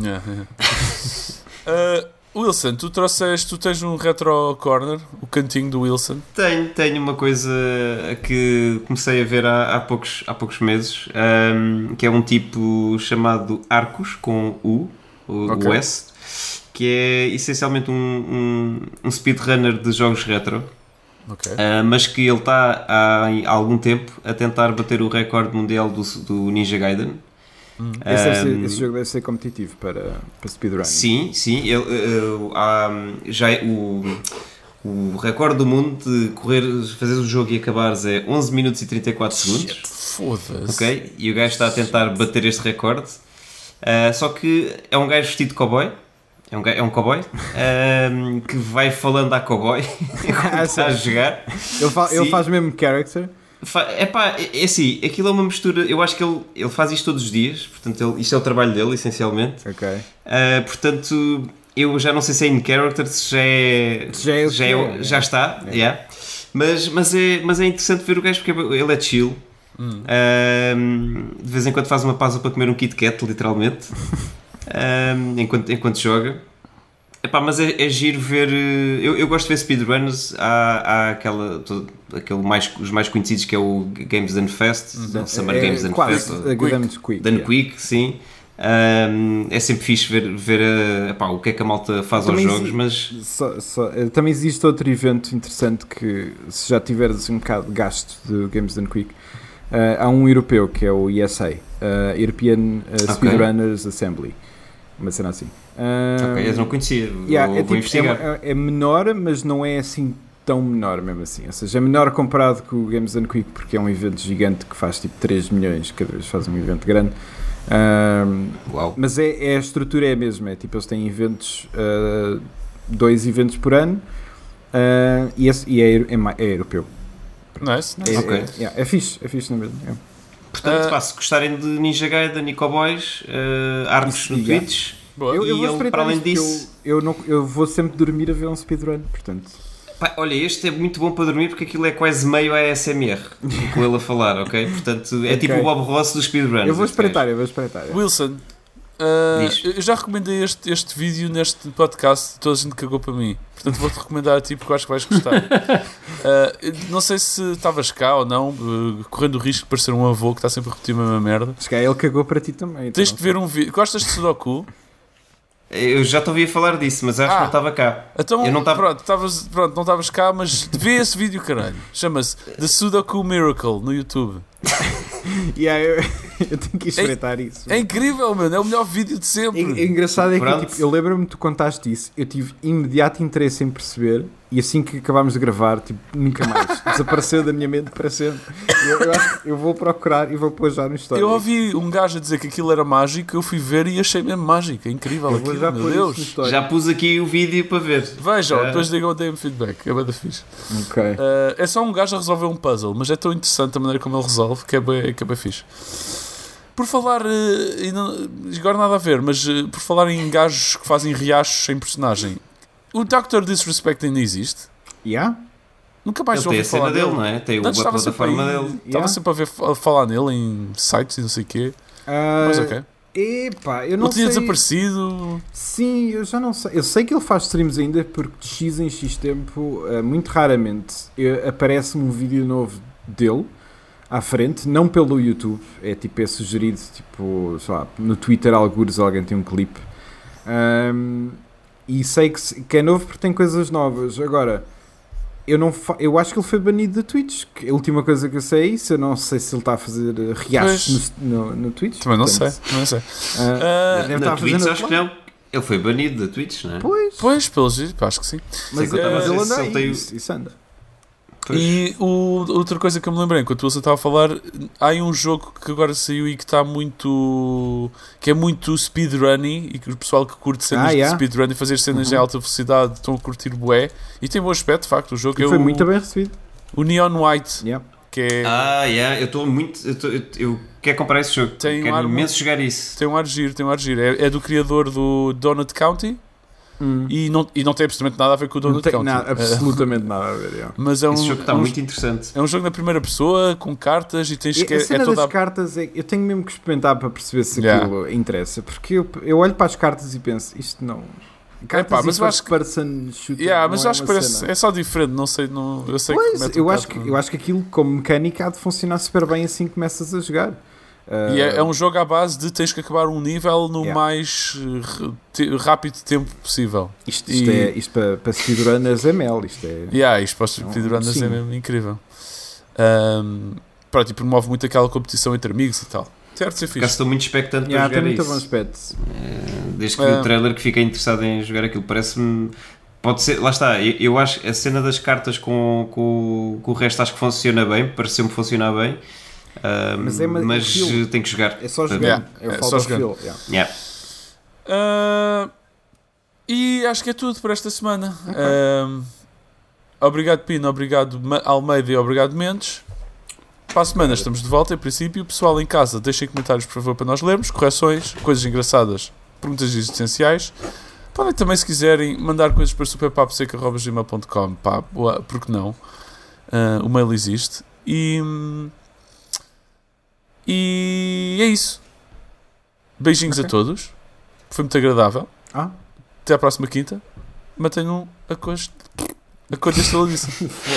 Wilson, tu tens um retro corner, o cantinho do Wilson? Tenho uma coisa que comecei a ver há poucos meses, que é um tipo chamado Arcus, com o S, que é essencialmente um speedrunner de jogos retro. Mas que ele está há algum tempo a tentar bater o recorde mundial do Ninja Gaiden. Esse jogo deve ser competitivo para speedrun. Sim. O recorde do mundo de fazer o jogo e acabares é 11 minutos e 34 segundos. Foda-se. Ok? E o gajo está a tentar bater este recorde. Só que é um gajo vestido de cowboy. É um cowboy que vai falando a cowboy enquanto está a jogar. Ele faz mesmo character. É assim, aquilo é uma mistura. Eu acho que ele faz isto todos os dias. Portanto, isto é o trabalho dele, essencialmente. Portanto, eu já não sei se é in character, se já está. Yeah. Mas é interessante ver o gajo porque ele é chill. De vez em quando faz uma pausa para comer um Kit Kat, literalmente. Enquanto joga. Mas é giro ver. Eu gosto de ver speedrunners. Há os mais conhecidos, que é o Games Done Fast, Summer Games Done Fast, Done Quick, sim. É sempre fixe ver o que é que a malta faz também aos jogos, mas também existe outro evento interessante que, se já tiveres um bocado de gasto do Games Done Quick, há um europeu que é o ESA, European Speedrunners Assembly, uma cena assim. Eu não conhecia, vou investigar. É menor, mas não é assim tão menor mesmo assim, ou seja, é menor comparado com o Games Done Quick, porque é um evento gigante que faz tipo 3 milhões, cada vez faz um evento grande. Mas a estrutura é a mesma, é tipo, eles têm eventos, 2 eventos por ano, e é europeu. Nice. É fixe não mesmo. Portanto, se gostarem de Ninja Gaiden e Cowboys, Arcos no Twitch, eu vou espreitar, para além disso, eu vou sempre dormir a ver um speedrun, portanto. Olha, este é muito bom para dormir porque aquilo é quase meio ASMR com ele a falar, ok? Portanto, é tipo o Bob Ross dos speedruns. Eu vou espreitar. Wilson, eu já recomendei este vídeo neste podcast, toda a gente cagou para mim. Portanto, vou-te recomendar a ti porque eu acho que vais gostar. Não sei se estavas cá ou não, correndo o risco de parecer um avô que está sempre a repetir a mesma merda. Acho que ele cagou para ti também. Tens de ver um vídeo. Gostas de Sudoku? Eu já te ouvi a falar disso, mas acho que não estava cá. Então, eu não estava... Pronto, não estavas cá, mas vê esse vídeo, caralho. Chama-se The Sudoku Miracle no YouTube. Eu tenho que espreitar isso. É incrível, mano. É o melhor vídeo de sempre. É engraçado é que tipo, eu lembro-me que tu contaste isso. Eu tive imediato interesse em perceber. E assim que acabámos de gravar, tipo, nunca mais. Desapareceu da minha mente para sempre. Eu acho que eu vou procurar e vou pôr já no história. Eu ouvi um gajo a dizer que aquilo era mágico. Eu fui ver e achei mesmo mágico. É incrível aquilo, meu Deus. Já pus aqui o vídeo para ver. Vejam, depois digam, deem-me feedback. É bem fixe. É só um gajo a resolver um puzzle, mas é tão interessante a maneira como ele resolve que é bem fixe. Por falar, agora nada a ver, mas por falar em gajos que fazem riachos em personagem, o Dr. Disrespect ainda existe? Nunca mais ouvi falar dele, não é? Tem a plataforma dele. Estava sempre a falar nele em sites e não sei o quê. Mas ok. Eu não sei. Tinha desaparecido. Sim, eu já não sei. Eu sei que ele faz streams ainda porque de X em X tempo, muito raramente, aparece-me um vídeo novo dele. à frente, não pelo YouTube, é sugerido, tipo, sei lá, no Twitter algures alguém tem um clipe. E sei que é novo porque tem coisas novas. Agora, eu acho que ele foi banido da Twitch. A última coisa que eu sei é isso. Eu não sei se ele está a fazer reaches no Twitch. Também não sei. Na Twitch acho que não. Ele foi banido da Twitch, não é? Pois pelo jeito, acho que sim. Mas ele anda isso anda. E outra coisa que eu me lembrei, enquanto você estava a falar, há um jogo que agora saiu e que está muito... que é muito speedrunning, e que o pessoal que curte cenas de speedrunning, fazer cenas em alta velocidade, estão a curtir bué, e tem bom aspecto, de facto, o jogo. E foi muito bem recebido. O Neon White. Que é... eu estou muito... Eu quero comprar esse jogo. Quero imenso jogar isso. Tem um ar giro. É do criador do Donut County. E não tem absolutamente nada a ver com o Donut County. Absolutamente nada a ver. Mas esse jogo está muito interessante. É um jogo na primeira pessoa, com cartas, e tens que... A cena das cartas, eu tenho mesmo que experimentar para perceber se aquilo interessa. Porque eu olho para as cartas e penso, isto não... Cartas mas eu acho que mas eu acho que parece, é só diferente, não sei, eu sei que eu acho que aquilo como mecânica há de funcionar super bem assim que começas a jogar. E é um jogo à base de tens que acabar um nível no mais rápido tempo possível. Isto para speedrunners é mel. Isto para speedrunners é mesmo incrível. Pronto, e promove muito aquela competição entre amigos e tal. Certo, ser fixe. Estou muito expectante para jogar tem muito isso. Bom aspecto. Desde que o trailer que fiquei interessado em jogar aquilo, parece-me... Pode ser, lá está, eu acho a cena das cartas com o resto acho que funciona bem, pareceu-me funcionar bem. Mas tem que jogar. É só jogar. É só jogar. E acho que é tudo por esta semana. Obrigado, Pino. Obrigado, Almeida. E obrigado, Mendes. Para a semana estamos de volta, em princípio. Pessoal em casa, deixem comentários, por favor, para nós lermos. Correções, coisas engraçadas, perguntas existenciais. Podem também, se quiserem, mandar coisas para superpaposeca@gmail.com. Porque não? O mail existe. E é isso. Beijinhos a todos. Foi muito agradável. Até à próxima quinta. Mantenham a cor estaladiça.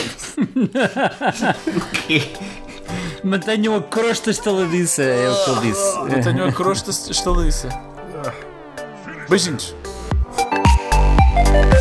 O quê? Mantenham a crosta estaladiça, é o que ele disse. Mantenham a crosta estaladiça. Beijinhos.